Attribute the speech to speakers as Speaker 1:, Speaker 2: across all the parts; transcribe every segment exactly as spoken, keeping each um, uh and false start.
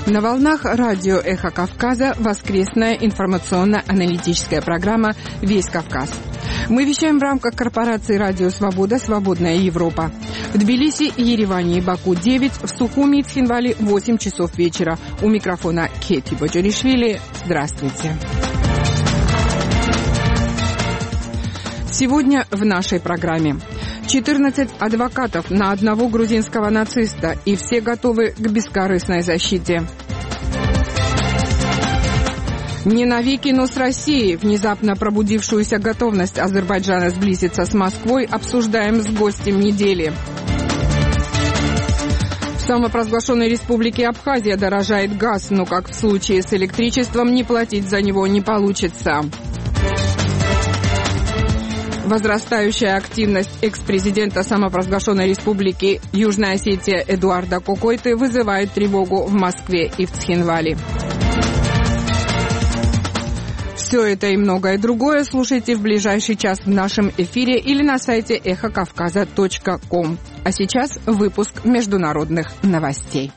Speaker 1: На волнах радио «Эхо Кавказа» воскресная информационно-аналитическая программа «Весь Кавказ». Мы вещаем в рамках корпорации «Радио Свобода. Свободная Европа». В Тбилиси, Ереване и Баку девять, в Сухуми и Цхинвале восемь часов вечера. У микрофона Кети Боджаришвили. Здравствуйте. Сегодня в нашей программе. четырнадцать адвокатов на одного грузинского нациста, и все готовы к бескорыстной защите. Не навеки, но с Россией. Внезапно пробудившуюся готовность Азербайджана сблизиться с Москвой обсуждаем с гостем недели. В самопровозглашенной республике Абхазия дорожает газ, но, как в случае с электричеством, не платить за него не получится. Возрастающая активность экс-президента самопровозглашенной республики Южная Осетия Эдуарда Кокойты вызывает тревогу в Москве и в Цхинвале. Все это и многое другое слушайте в ближайший час в нашем эфире или на сайте эхо кавказа точка ком. А сейчас выпуск международных новостей.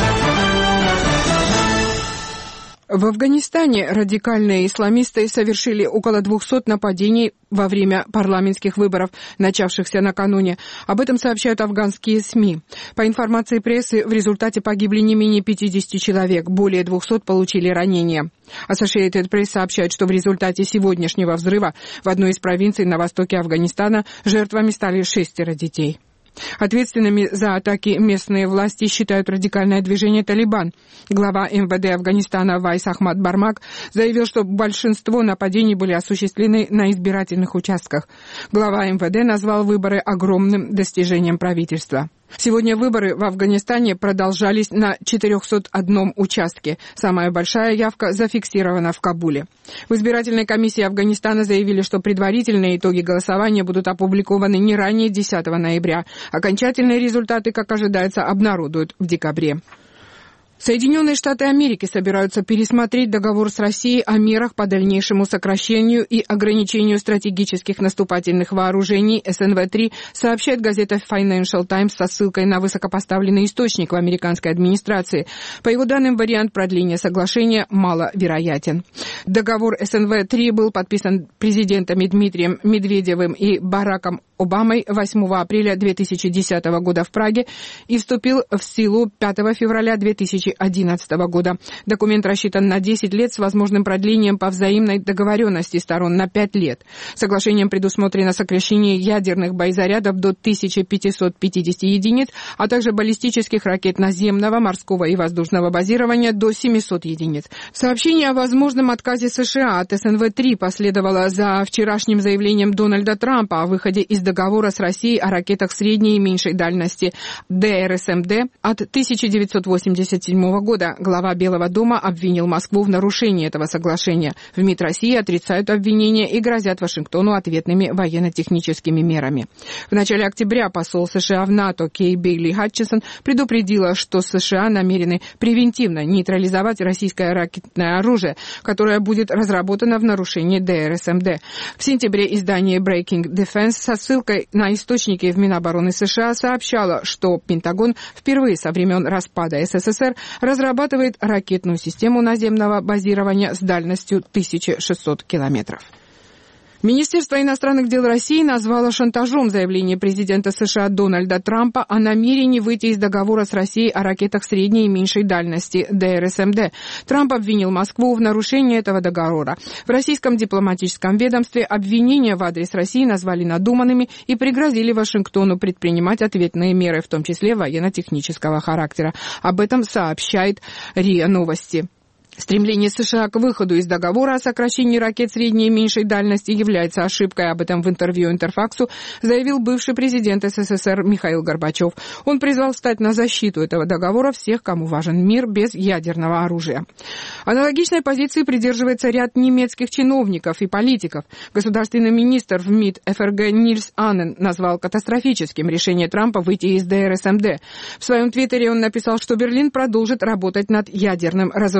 Speaker 1: В Афганистане радикальные исламисты совершили около двухсот нападений во время парламентских выборов, начавшихся накануне. Об этом сообщают афганские СМИ. По информации прессы, в результате погибли не менее пятидесяти человек, более двухсот получили ранения. Associated Press сообщает, что в результате сегодняшнего взрыва в одной из провинций на востоке Афганистана жертвами стали шестеро детей. Ответственными за атаки местные власти считают радикальное движение «Талибан». Глава эм вэ дэ Афганистана Вайс Ахмад Бармак заявил, что большинство нападений были осуществлены на избирательных участках. Глава эм вэ дэ назвал выборы огромным достижением правительства. Сегодня выборы в Афганистане продолжались на четырехстом одном участке. Самая большая явка зафиксирована в Кабуле. В избирательной комиссии Афганистана заявили, что предварительные итоги голосования будут опубликованы не ранее десятого ноября. Окончательные результаты, как ожидается, обнародуют в декабре. Соединенные Штаты Америки собираются пересмотреть договор с Россией о мерах по дальнейшему сокращению и ограничению стратегических наступательных вооружений эс эн вэ три, сообщает газета Financial Times со ссылкой на высокопоставленный источник в американской администрации. По его данным, вариант продления соглашения маловероятен. Договор эс эн вэ три был подписан президентами Дмитрием Медведевым и Бараком Обамой восьмого апреля две тысячи десятого года в Праге и вступил в силу пятого февраля две тысячи одиннадцатого года. Документ рассчитан на десять лет с возможным продлением по взаимной договоренности сторон на пять лет. Соглашением предусмотрено сокращение ядерных боезарядов до тысячи пятисот пятидесяти единиц, а также баллистических ракет наземного, морского и воздушного базирования до семисот единиц. Сообщение о возможном отказе США от эс эн вэ три последовало за вчерашним заявлением Дональда Трампа о выходе из договора с Россией о ракетах средней и меньшей дальности дэ эр эс эм дэ от тысяча девятьсот восемьдесят седьмого года. Глава Белого дома обвинил Москву в нарушении этого соглашения. В МИД России отрицают обвинения и грозят Вашингтону ответными военно-техническими мерами. В начале октября посол США в НАТО Кей Бейли Хатчинсон предупредила, что США намерены превентивно нейтрализовать российское ракетное оружие, которое будет разработано в нарушении дэ эр эс эм дэ. В сентябре издание Breaking Defense со ссылкой на источники в Минобороны США сообщало, что Пентагон впервые со времен распада эс эс эс эр разрабатывает ракетную систему наземного базирования с дальностью тысяча шестьсот километров. Министерство иностранных дел России назвало шантажом заявление президента США Дональда Трампа о намерении выйти из договора с Россией о ракетах средней и меньшей дальности дэ эр эс эм дэ. Трамп обвинил Москву в нарушении этого договора. В российском дипломатическом ведомстве обвинения в адрес России назвали надуманными и пригрозили Вашингтону предпринимать ответные меры, в том числе военно-технического характера. Об этом сообщает РИА Новости. Стремление США к выходу из договора о сокращении ракет средней и меньшей дальности является ошибкой. Об этом в интервью Интерфаксу заявил бывший президент эс эс эс эр Михаил Горбачев. Он призвал встать на защиту этого договора всех, кому важен мир без ядерного оружия. Аналогичной позиции придерживается ряд немецких чиновников и политиков. Государственный министр в МИД эф эр гэ Нильс Аннен назвал катастрофическим решение Трампа выйти из дэ эр эс эм дэ. В своем твиттере он написал, что Берлин продолжит работать над ядерным разоружением.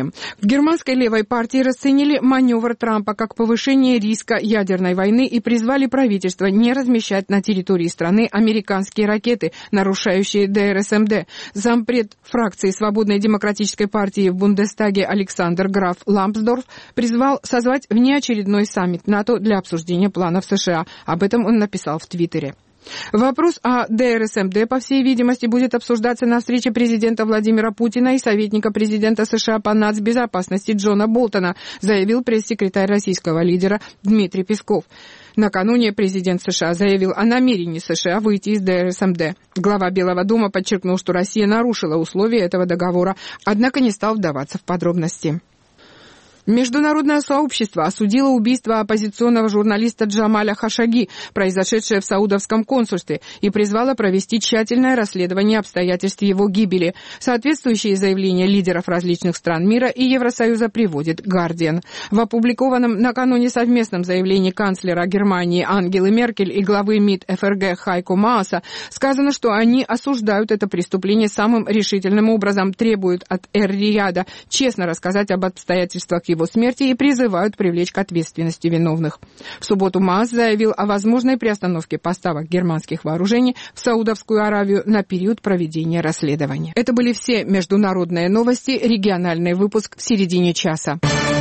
Speaker 1: заявлением. В германской левой партии расценили маневр Трампа как повышение риска ядерной войны и призвали правительство не размещать на территории страны американские ракеты, нарушающие дэ эр эс эм дэ. Зампред фракции Свободной демократической партии в Бундестаге Александр Граф Ламсдорф призвал созвать внеочередной саммит НАТО для обсуждения планов США. Об этом он написал в Твиттере. Вопрос о дэ эр эс эм дэ, по всей видимости, будет обсуждаться на встрече президента Владимира Путина и советника президента США по нацбезопасности Джона Болтона, заявил пресс-секретарь российского лидера Дмитрий Песков. Накануне президент США заявил о намерении США выйти из дэ эр эс эм дэ. Глава Белого дома подчеркнул, что Россия нарушила условия этого договора, однако не стал вдаваться в подробности. Международное сообщество осудило убийство оппозиционного журналиста Джамаля Хашаги, произошедшее в саудовском консульстве, и призвало провести тщательное расследование обстоятельств его гибели. Соответствующие заявления лидеров различных стран мира и Евросоюза приводит «Гардиан». В опубликованном накануне совместном заявлении канцлера Германии Ангелы Меркель и главы МИД эф эр гэ Хайко Мааса сказано, что они осуждают это преступление самым решительным образом, требуют от Эр-Рияда честно рассказать об обстоятельствах его смерти и призывают привлечь к ответственности виновных. В субботу Маас заявил о возможной приостановке поставок германских вооружений в Саудовскую Аравию на период проведения расследования. Это были все международные новости, региональный выпуск в середине часа.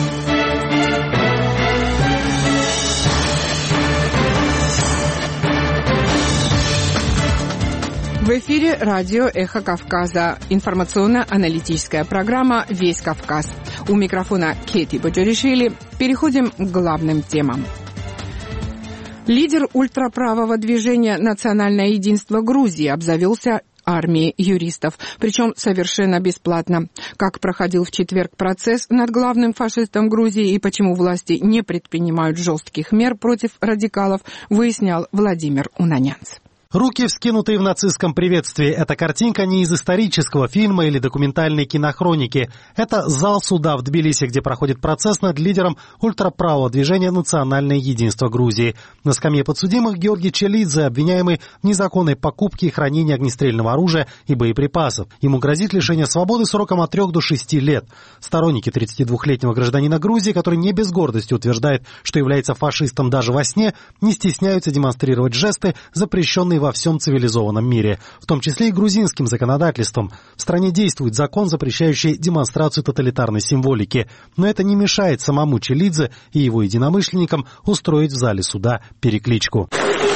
Speaker 1: В эфире радио «Эхо Кавказа». Информационно-аналитическая программа «Весь Кавказ». У микрофона Кети Боджоришвили. Переходим к главным темам. Лидер ультраправого движения «Национальное единство Грузии» обзавелся армией юристов, причем совершенно бесплатно. Как проходил в четверг процесс над главным фашистом Грузии и почему власти не предпринимают жестких мер против радикалов, выяснял Владимир Унанянц.
Speaker 2: Руки, вскинутые в нацистском приветствии. Эта картинка не из исторического фильма или документальной кинохроники. Это зал суда в Тбилиси, где проходит процесс над лидером ультраправого движения «Национальное единство Грузии». На скамье подсудимых Георгий Челидзе, обвиняемый в незаконной покупке и хранении огнестрельного оружия и боеприпасов. Ему грозит лишение свободы сроком от трех до шести лет. Сторонники тридцатидвухлетнего гражданина Грузии, который не без гордости утверждает, что является фашистом даже во сне, не стесняются демонстрировать жесты, запрещенные во всем цивилизованном мире, в том числе и грузинским законодательством. В стране действует закон, запрещающий демонстрацию тоталитарной символики, но это не мешает самому Челидзе и его единомышленникам устроить в зале суда перекличку.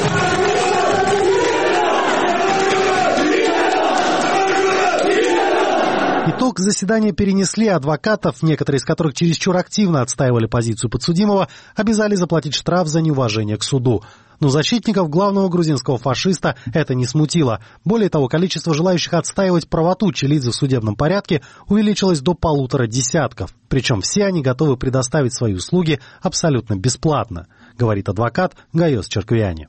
Speaker 2: Итог заседания перенесли, адвокатов, некоторые из которых чересчур активно отстаивали позицию подсудимого, обязали заплатить штраф за неуважение к суду. Но защитников главного грузинского фашиста это не смутило. Более того, количество желающих отстаивать правоту Челидзе в судебном порядке увеличилось до полутора десятков. Причем все они готовы предоставить свои услуги абсолютно бесплатно, говорит адвокат Гайос Черквиани.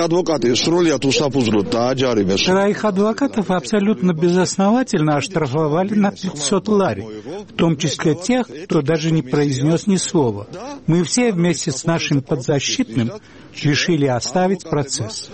Speaker 3: Троих адвокатов абсолютно безосновательно оштрафовали на пятьсот лари, в том числе тех, кто даже не произнес ни слова. Мы все вместе с нашим подзащитным решили оставить процесс.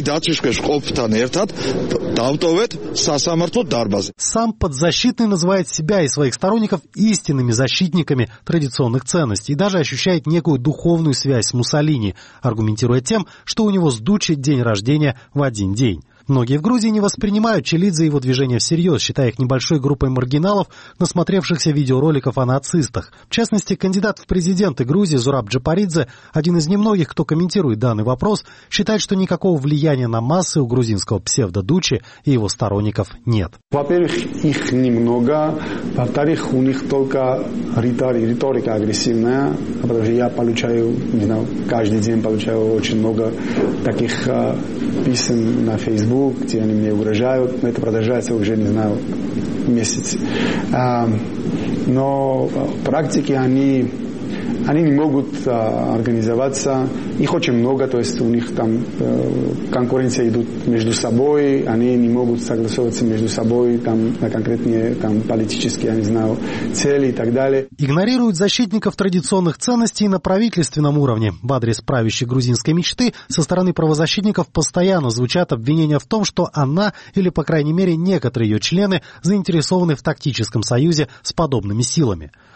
Speaker 2: Сам подзащитный называет себя и своих сторонников истинными защитниками традиционных ценностей и даже ощущает некую духовную связь с Муссолини, аргументируя тем, что у него с Дуччи день рождения в один день. Многие в Грузии не воспринимают Челидзе и его движение всерьез, считая их небольшой группой маргиналов, насмотревшихся видеороликов о нацистах. В частности, кандидат в президенты Грузии Зураб Джапаридзе, один из немногих, кто комментирует данный вопрос, считает, что никакого влияния на массы у грузинского псевдо-Дуччи и его сторонников нет.
Speaker 4: Во-первых, их немного. Во-вторых, у них только риторика агрессивная, потому что я получаю, не знаю, каждый день получаю очень много таких uh, писем на Facebook, где они мне угрожают. Это продолжается уже, не знаю, месяц. А, но в практике они, они не могут а, организоваться. Их очень много, то есть у них там э, конкуренция идут между собой, они не могут согласовываться между собой там, на конкретные там, политические, я не знаю, цели и так далее.
Speaker 2: Игнорируют защитников традиционных ценностей на правительственном уровне. В адрес правящей грузинской мечты со стороны правозащитников постоянно звучат обвинения в том, что она, или, по крайней мере, некоторые ее члены, заинтересованы в тактическом союзе с подобными силами.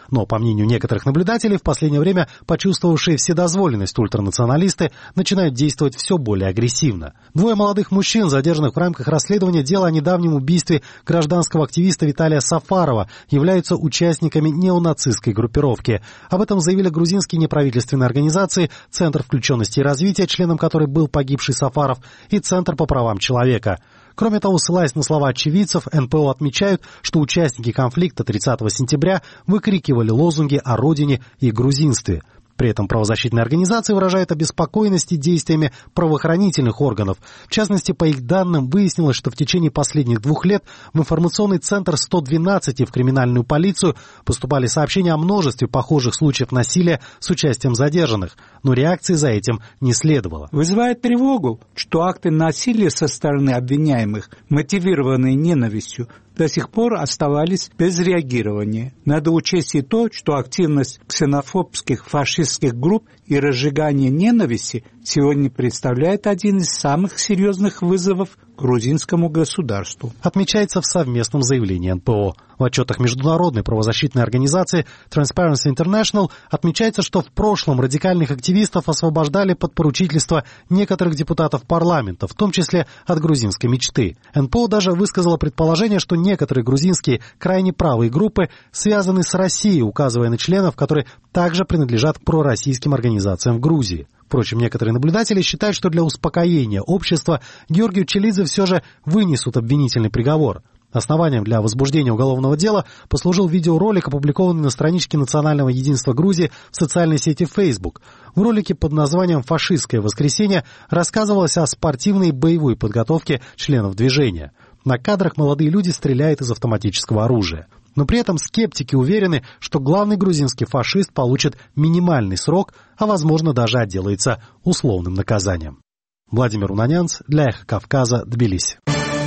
Speaker 2: Но, по мнению некоторых наблюдателей, в последнее время почувствовавшие вседозволенность ультранационалисты начинают действовать все более агрессивно. Двое молодых мужчин, задержанных в рамках расследования дела о недавнем убийстве гражданского активиста Виталия Сафарова, являются участниками неонацистской группировки. Об этом заявили грузинские неправительственные организации «Центр включенности и развития», членом которой был погибший Сафаров, и «Центр по правам человека». Кроме того, ссылаясь на слова очевидцев, эн пэ о отмечают, что участники конфликта тридцатого сентября выкрикивали лозунги о родине и грузинстве. При этом правозащитные организации выражают обеспокоенность действиями правоохранительных органов. В частности, по их данным, выяснилось, что в течение последних двух лет в информационный центр сто двенадцать и в криминальную полицию поступали сообщения о множестве похожих случаев насилия с участием задержанных, но реакции за этим не следовало.
Speaker 3: Вызывает тревогу, что акты насилия со стороны обвиняемых, мотивированные ненавистью, до сих пор оставались без реагирования. Надо учесть и то, что активность ксенофобских фашистских групп и разжигание ненависти сегодня представляет один из самых серьезных вызовов грузинскому государству.
Speaker 2: Отмечается в совместном заявлении эн пэ о. В отчетах международной правозащитной организации Transparency International отмечается, что в прошлом радикальных активистов освобождали под поручительство некоторых депутатов парламента, в том числе от грузинской мечты. эн пэ о даже высказала предположение, что некоторые грузинские крайне правые группы связаны с Россией, указывая на членов, которые также принадлежат к пророссийским организациям в Грузии. Впрочем, некоторые наблюдатели считают, что для успокоения общества Георгию Челидзе все же вынесут обвинительный приговор. Основанием для возбуждения уголовного дела послужил видеоролик, опубликованный на страничке Национального единства Грузии в социальной сети Facebook. В ролике под названием «Фашистское воскресенье» рассказывалось о спортивной и боевой подготовке членов движения. На кадрах молодые люди стреляют из автоматического оружия. Но при этом скептики уверены, что главный грузинский фашист получит минимальный срок, а, возможно, даже отделается условным наказанием. Владимир Унанянц для «Эхо Кавказа», Тбилиси.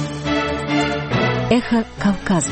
Speaker 5: «Эхо Кавказа».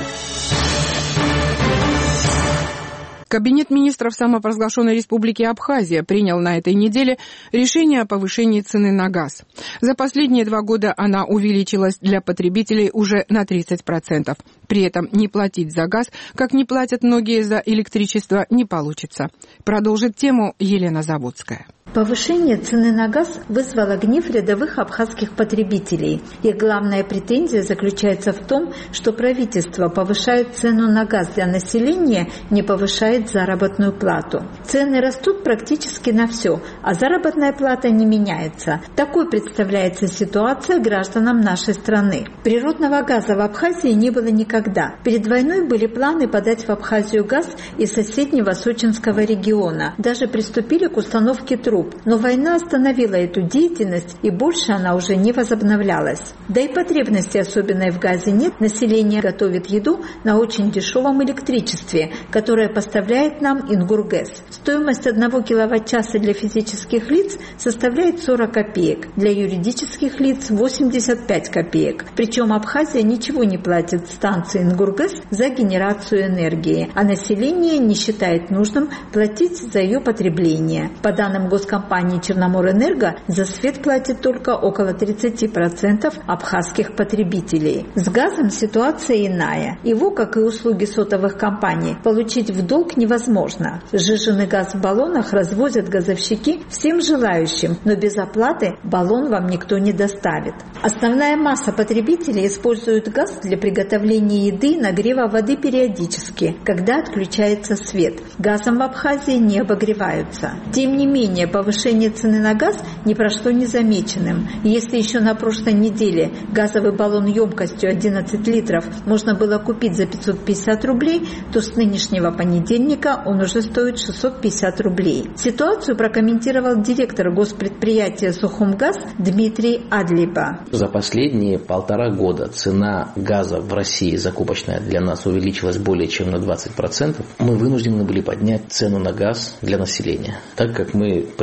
Speaker 1: Кабинет министров самопровозглашенной республики Абхазия принял на этой неделе решение о повышении цены на газ. За последние два года она увеличилась для потребителей уже на тридцать процентов. При этом не платить за газ, как не платят многие за электричество, не получится. Продолжит тему Елена Заводская.
Speaker 6: Повышение цены на газ вызвало гнев рядовых абхазских потребителей. Их главная претензия заключается в том, что правительство повышает цену на газ для населения, не повышает заработную плату. Цены растут практически на все, а заработная плата не меняется. Такой представляется ситуация гражданам нашей страны. Природного газа в Абхазии не было никогда. Перед войной были планы подать в Абхазию газ из соседнего Сочинского региона. Даже приступили к установке труб. Но война остановила эту деятельность, и больше она уже не возобновлялась. Да и потребности особенной в газе нет. Население готовит еду на очень дешевом электричестве, которое поставляет нам Ингургэс. Стоимость одного киловатт-часа для физических лиц составляет сорок копеек, для юридических лиц восемьдесят пять копеек. Причем Абхазия ничего не платит станции Ингургэс за генерацию энергии, а население не считает нужным платить за ее потребление. По данным госкомпании, Компания «Черноморэнерго» за свет платит только около тридцать процентов абхазских потребителей. С газом ситуация иная. Его, как и услуги сотовых компаний, получить в долг невозможно. Сжиженный газ в баллонах развозят газовщики всем желающим, но без оплаты баллон вам никто не доставит. Основная масса потребителей использует газ для приготовления еды и нагрева воды периодически, когда отключается свет. Газом в Абхазии не обогреваются. Тем не менее, повышение цены на газ не прошло незамеченным. Если еще на прошлой неделе газовый баллон емкостью одиннадцать литров можно было купить за пятьсот пятьдесят рублей, то с нынешнего понедельника он уже стоит шестьсот пятьдесят рублей. Ситуацию прокомментировал директор госпредприятия «Сухумгаз» Дмитрий Адлиба.
Speaker 7: За последние полтора года цена газа в России закупочная для нас увеличилась более чем на двадцать процентов. Мы вынуждены были поднять цену на газ для населения, так как мы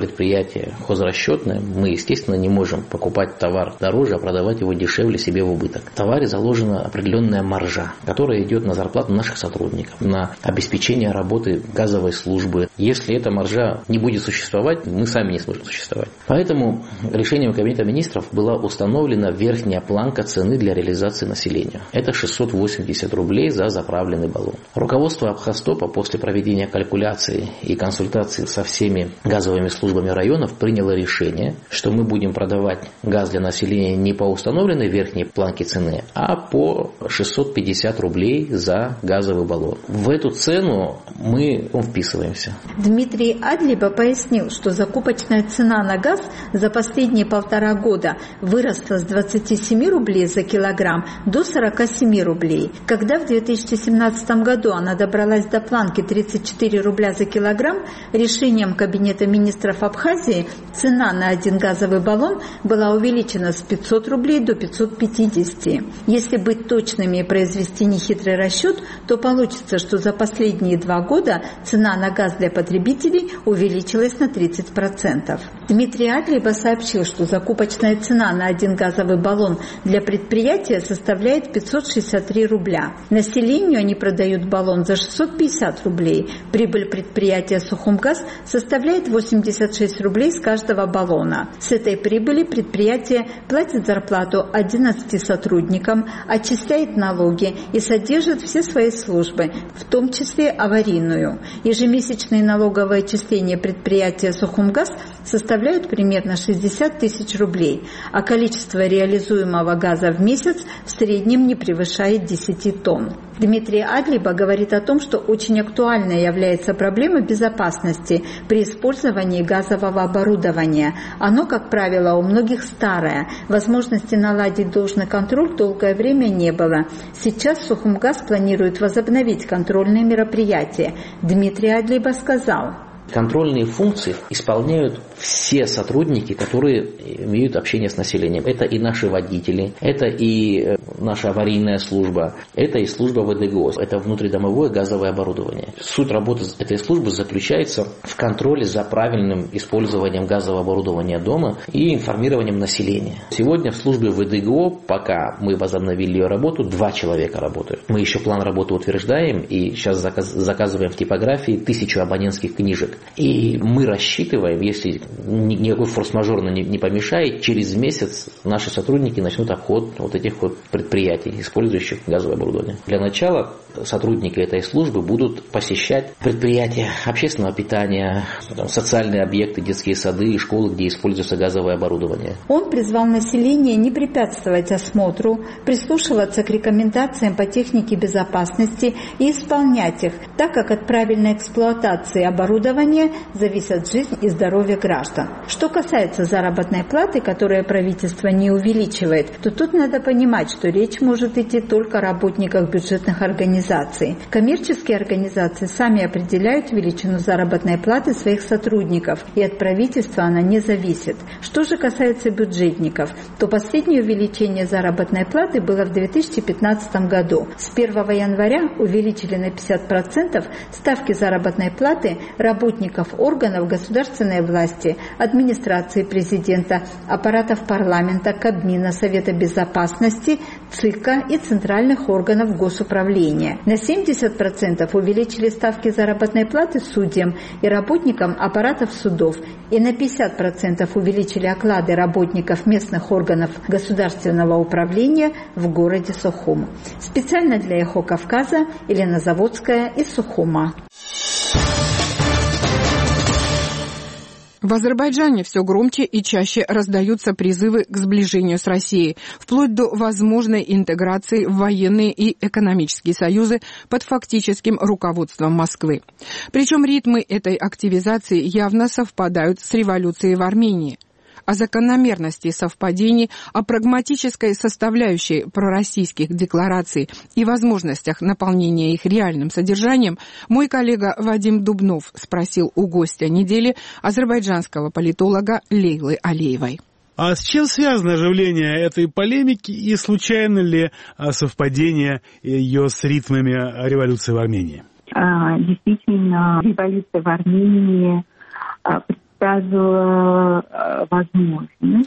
Speaker 7: предприятие хозрасчетное, мы, естественно, не можем покупать товар дороже, а продавать его дешевле себе в убыток. В товаре заложена определенная маржа, которая идет на зарплату наших сотрудников, на обеспечение работы газовой службы. Если эта маржа не будет существовать, мы сами не сможем существовать. Поэтому решением Кабинета министров была установлена верхняя планка цены для реализации населения. Это шестьсот восемьдесят рублей за заправленный баллон. Руководство Абхазтопа после проведения калькуляции и консультации со всеми газовыми службами районов приняло решение, что мы будем продавать газ для населения не по установленной верхней планке цены, а по шестьсот пятьдесят рублей за газовый баллон. В эту цену мы вписываемся.
Speaker 6: Дмитрий Адлиба пояснил, что закупочная цена на газ за последние полтора года выросла с двадцати семи рублей за килограмм до сорока семи рублей. Когда в две тысячи семнадцатом году она добралась до планки тридцать четыре рубля за килограмм, решением Кабинета министров Абхазии цена на один газовый баллон была увеличена с пятисот рублей до пятисот пятидесяти. Если быть точными и произвести нехитрый расчет, то получится, что за последние два года цена на газ для потребителей увеличилась на тридцать процентов. Дмитрий Адлиба сообщил, что закупочная цена на один газовый баллон для предприятия составляет пятьсот шестьдесят три рубля. Населению они продают баллон за шестьсот пятьдесят рублей. Прибыль предприятия «Сухумгаз» составляет восемьдесят шесть рублей с каждого баллона. С этой прибыли предприятие платит зарплату одиннадцати сотрудникам, отчисляет налоги и содержит все свои службы, в том числе аварийную. Ежемесячные налоговые отчисления предприятия «Сухумгаз» составляют примерно шестьдесят тысяч рублей, а количество реализуемого газа в месяц в среднем не превышает десяти тонн. Дмитрий Адлиба говорит о том, что очень актуальной является проблема безопасности при использовании газового оборудования. Оно, как правило, у многих старое. Возможности наладить должный контроль долгое время не было. Сейчас Сухумгаз планирует возобновить контрольные мероприятия. Дмитрий Адлиба сказал:
Speaker 7: контрольные функции исполняют все сотрудники, которые имеют общение с населением. Это и наши водители, это и наша аварийная служба, это и служба ВДГО, это внутридомовое газовое оборудование. Суть работы этой службы заключается в контроле за правильным использованием газового оборудования дома и информированием населения. Сегодня в службе ВДГО, пока мы возобновили ее работу, два человека работают. Мы еще план работы утверждаем и сейчас заказ, заказываем в типографии тысячу абонентских книжек. И мы рассчитываем, если никакой форс-мажор не, не помешает, через месяц наши сотрудники начнут обход вот этих вот предприятий, использующих газовое оборудование. Для начала сотрудники этой службы будут посещать предприятия общественного питания, там, социальные объекты, детские сады и школы, где используется газовое оборудование.
Speaker 6: Он призвал население не препятствовать осмотру, прислушиваться к рекомендациям по технике безопасности и исполнять их, так как от правильной эксплуатации оборудования зависят жизнь и здоровье граждан. Что касается заработной платы, которую правительство не увеличивает, то тут надо понимать, что речь может идти только о работниках бюджетных организаций. Коммерческие организации сами определяют величину заработной платы своих сотрудников, и от правительства она не зависит. Что же касается бюджетников, то последнее увеличение заработной платы было в две тысячи пятнадцатом году. С первого января увеличили на пятьдесят процентов ставки заработной платы работников органов государственной власти, администрации президента, аппаратов парламента, Кабмина, Совета безопасности, ЦИКа и центральных органов госуправления. На семьдесят процентов увеличили ставки заработной платы судьям и работникам аппаратов судов, и на пятьдесят процентов увеличили оклады работников местных органов государственного управления в городе Сухум. Специально для Эхо Кавказа Елена Заводская из Сухума.
Speaker 1: В Азербайджане все громче и чаще раздаются призывы к сближению с Россией, вплоть до возможной интеграции в военные и экономические союзы под фактическим руководством Москвы. Причем ритмы этой активизации явно совпадают с революцией в Армении. О закономерности совпадений, о прагматической составляющей пророссийских деклараций и возможностях наполнения их реальным содержанием мой коллега Вадим Дубнов спросил у гостя недели, азербайджанского политолога Лейлы Алиевой.
Speaker 5: А с чем связано оживление этой полемики и случайно ли совпадение ее с ритмами революции в Армении?
Speaker 8: Действительно, революция в Армении представила возможность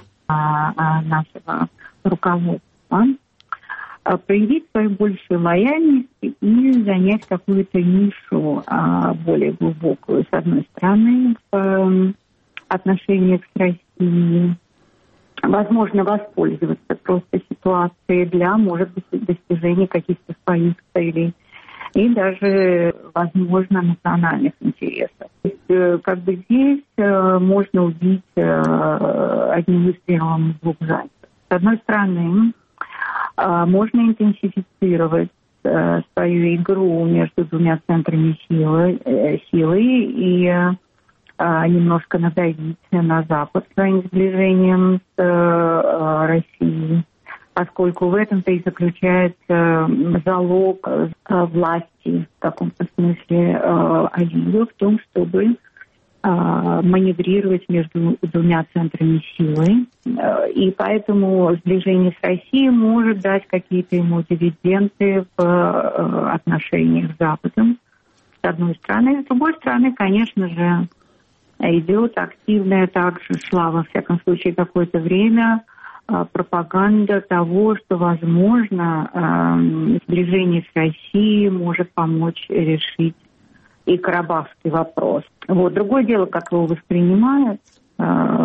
Speaker 8: нашего руководства проявить свою большую лояльность и занять какую-то нишу более глубокую, с одной стороны, в отношениях с Россией, возможно, воспользоваться просто ситуацией для, может быть, достижения каких-то своих целей и даже, возможно, национальных интересов. То есть, как бы здесь можно убить одним выстрелом в двух зайцев. С одной стороны, можно интенсифицировать свою игру между двумя центрами силы, силы и немножко надавить на Запад своим сближением с Россией, поскольку в этом-то и заключается залог власти в каком-то смысле Алиева в том, чтобы маневрировать между двумя центрами силы. И поэтому сближение с Россией может дать какие-то ему дивиденды в отношениях с Западом, с одной стороны. С другой стороны, конечно же, идет активная также, шла во всяком случае какое-то время, пропаганда того, что, возможно, сближение с Россией может помочь решить и карабахский вопрос. Вот. Другое дело, как его воспринимают э,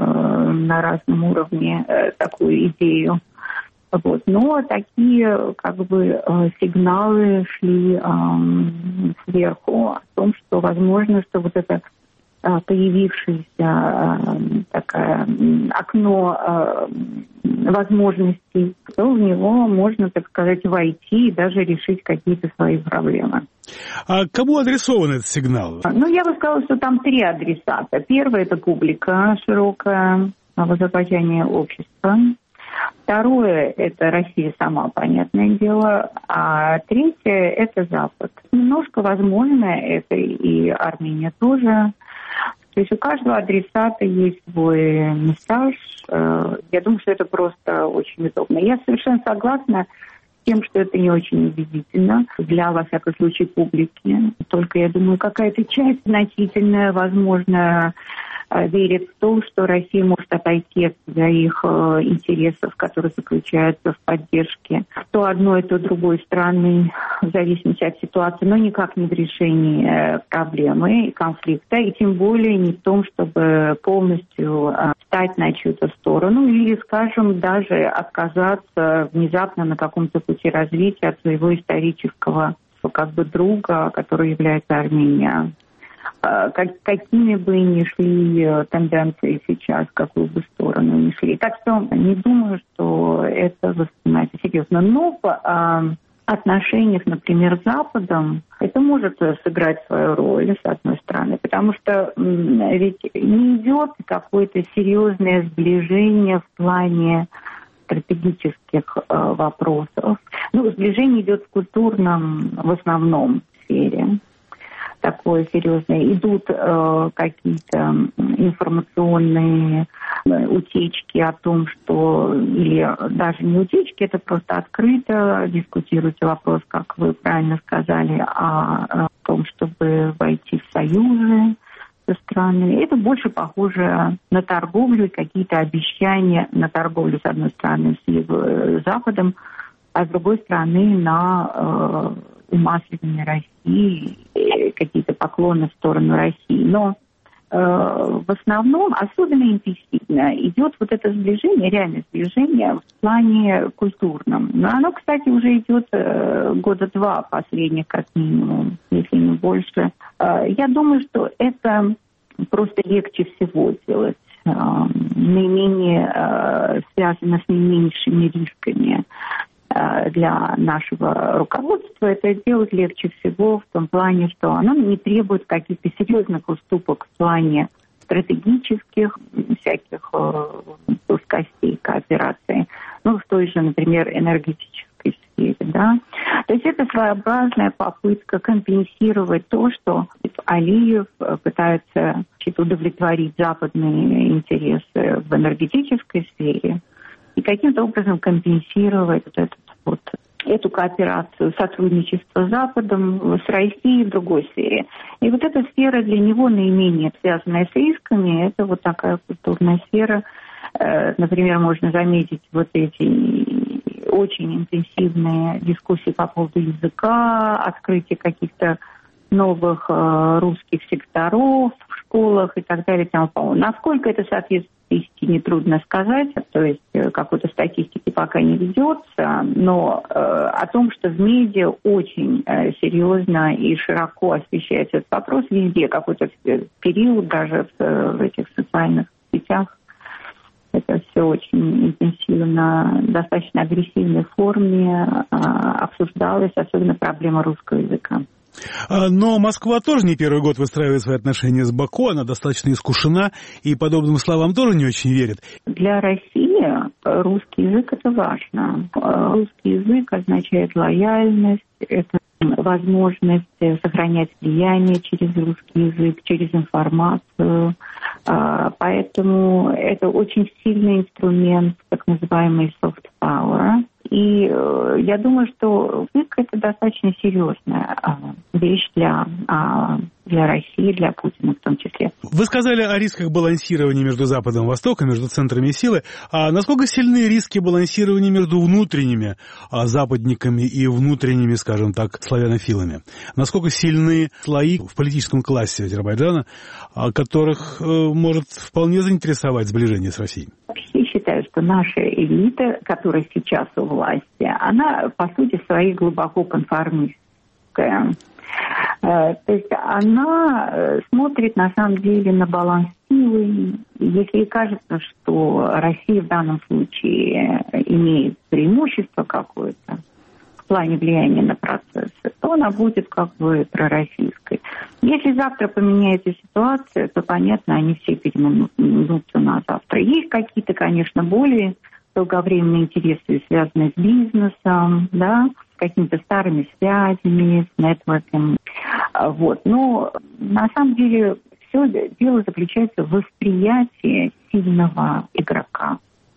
Speaker 8: на разном уровне э, такую идею. Вот. Но такие как бы э, сигналы шли э, сверху о том, что возможно, что вот это э, появившееся э, такое окно э, возможностей, то в него можно, так сказать, войти и даже решить какие-то свои проблемы.
Speaker 5: А кому адресован этот сигнал?
Speaker 8: Ну, я бы сказала, что там три адресата. Первое – это публика широкая в Азербайджане, общество. Второе – это Россия сама, понятное дело. А третье – это Запад. Немножко, возможно, это и Армения тоже. То есть у каждого адресата есть свой месседж. Я думаю, что это просто очень удобно. Я совершенно согласна с тем, что это не очень убедительно для, во всяком случае, публики. Только, я думаю, какая-то часть значительная, возможно, верит в то, что Россия может отойти от своих интересов, которые заключаются в поддержке то одной, то другой страны, в зависимости от ситуации, но никак не в решении проблемы и конфликта, и тем более не в том, чтобы полностью встать на чью-то сторону или, скажем, даже отказаться внезапно на каком-то пути развития от своего исторического как бы друга, который является Армения. Как, какими бы ни шли тенденции сейчас, в какую бы сторону ни шли. Так что не думаю, что это воспринимается серьезно. Но в а, отношениях, например, с Западом, это может сыграть свою роль, с одной стороны, потому что м, ведь не идет какое-то серьезное сближение в плане стратегических э, вопросов. Ну, сближение идет в культурном, в основном, сфере. Такое серьезное. Идут э, какие-то информационные э, утечки о том, что, или даже не утечки, это просто открыто дискутируется вопрос, как вы правильно сказали, о, о том, чтобы войти в союзы со странами. Это больше похоже на торговлю и какие-то обещания на торговлю, с одной стороны, с Западом, а с другой стороны, на э, умасливание России, какие-то поклоны в сторону России. Но э, в основном, особенно интенсивно, идет вот это сближение, реальное сближение в плане культурном. Но оно, кстати, уже идет э, года два последних, как минимум, если не больше. Э, я думаю, что это просто легче всего делать. Э, наименее э, связано с наименьшими рисками для нашего руководства. Это делать легче всего в том плане, что оно не требует каких-то серьезных уступок в плане стратегических всяких плоскостей кооперации, ну, в той же, например, энергетической сфере, да. То есть это своеобразная попытка компенсировать то, что Алиев пытается удовлетворить западные интересы в энергетической сфере, и каким-то образом компенсировать вот этот вот эту кооперацию, сотрудничество с Западом, с Россией в другой сфере. И вот эта сфера для него наименее связанная с рисками, это вот такая культурная сфера. Например, можно заметить вот эти очень интенсивные дискуссии по поводу языка, открытие каких-то новых русских секторов в школах и так далее. Насколько это соответствует истине, трудно сказать, то есть какой-то статистики пока не ведется, но э, о том, что в медиа очень э, серьезно и широко освещается этот вопрос везде, какой-то период даже в, в этих социальных сетях, это все очень интенсивно, достаточно агрессивной форме э, обсуждалось, особенно проблема русского языка.
Speaker 5: Но Москва тоже не первый год выстраивает свои отношения с Баку, она достаточно искушена и подобным словам тоже не очень верит.
Speaker 8: Для России русский язык – это важно. Русский язык означает лояльность, это возможность сохранять влияние через русский язык, через информацию. Поэтому это очень сильный инструмент, так называемый soft power. И э, я думаю, что язык – это достаточно серьезная э, вещь для, э, для России, для Путина в том числе.
Speaker 5: Вы сказали о рисках балансирования между Западом и Востоком, между центрами силы. А насколько сильны риски балансирования между внутренними а, западниками и внутренними, скажем так, славянофилами? Насколько сильны слои в политическом классе Азербайджана, а, которых э, может вполне заинтересовать сближение с Россией?
Speaker 8: Я считаю, что наша элита, которая сейчас у власти, она, по сути своей, глубоко конформистская. То есть она смотрит, на самом деле, на баланс силы. Если ей кажется, что Россия в данном случае имеет преимущество какое-то в плане влияния на процессы, то она будет как бы пророссийской. Если завтра поменяется ситуация, то, понятно, они все переменутся на завтра. Есть какие-то, конечно, более долговременные интересы, связанные с бизнесом, да, с какими-то старыми связями, с нетворком. Вот. Но на самом деле все дело заключается в восприятии сильного игрока.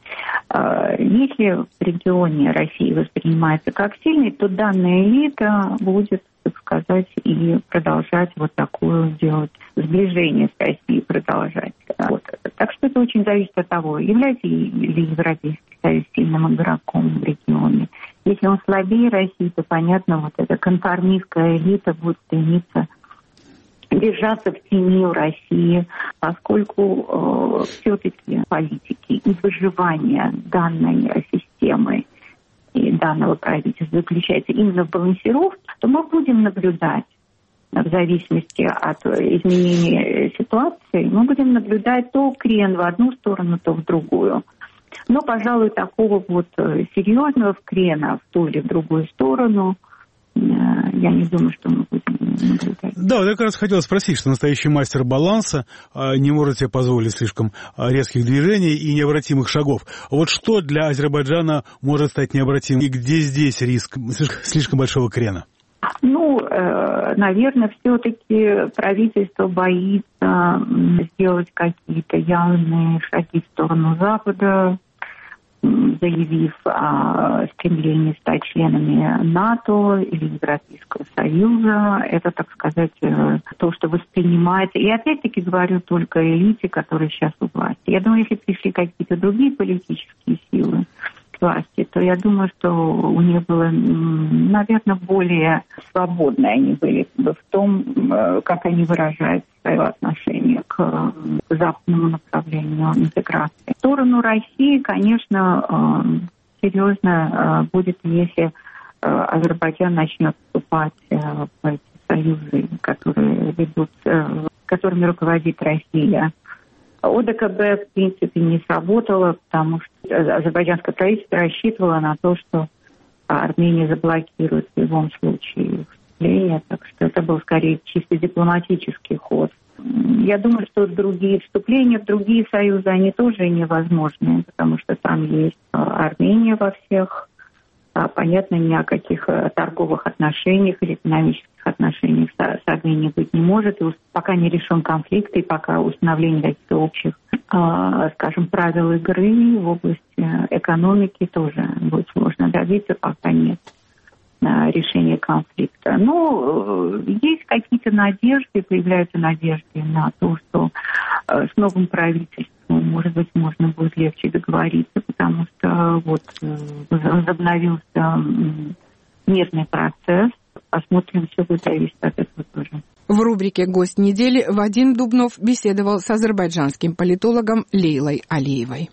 Speaker 8: Если в регионе России воспринимается как сильный, то данная элита будет, так сказать, и продолжать вот такое делать сближение с Россией, продолжать. Вот. Так что это очень зависит от того, является ли Европейский Союз сильным игроком в регионе. Если он слабее России, то, понятно, вот эта конформистская элита будет стремиться держаться в тени у России, поскольку э, все-таки политики и выживание данной системы и данного правительства заключается именно в балансировке, то мы будем наблюдать, в зависимости от изменения ситуации, мы будем наблюдать то крен в одну сторону, то в другую. Но, пожалуй, такого вот серьезного крена в ту или в другую сторону я не думаю, что мы будем наблюдать.
Speaker 5: Да, я как раз хотел спросить, что настоящий мастер баланса не может себе позволить слишком резких движений и необратимых шагов. Вот что для Азербайджана может стать необратимым? И где здесь риск слишком большого крена?
Speaker 8: Ну, наверное, все-таки правительство боится сделать какие-то явные шаги в сторону Запада, заявив о стремлении стать членами НАТО или Европейского Союза. Это, так сказать, то, что воспринимается. И опять-таки говорю только о элите, которая сейчас у власти. Я думаю, если пришли какие-то другие политические силы к власти, то я думаю, что у них было, наверное, более свободные они были в том, как они выражают свое отношение к западному направлению интеграции. В сторону России, конечно, серьезно будет, если Азербайджан начнет вступать в эти союзы, которые ведут, которыми руководит Россия. ОДКБ, в принципе, не сработало, потому что азербайджанское правительство рассчитывало на то, что Армения заблокирует в любом случае вступление, так что это был скорее чисто дипломатический ход. Я думаю, что другие вступления в другие союзы, они тоже невозможны, потому что там есть Армения во всех. Понятно, ни о каких торговых отношениях или экономических отношениях с Арменией быть не может. И пока не решен конфликт, и пока установление каких-то общих, скажем, правил игры в области экономики тоже будет сложно добиться, пока нет решения конфликта. Но есть какие-то надежды, появляются надежды на то, что с новым правительством, может быть, можно будет легче договориться, потому что вот возобновился мирный процесс. Посмотрим, все будет зависеть от этого тоже.
Speaker 1: В рубрике «Гость недели» Вадим Дубнов беседовал с азербайджанским политологом Лейлой Алиевой.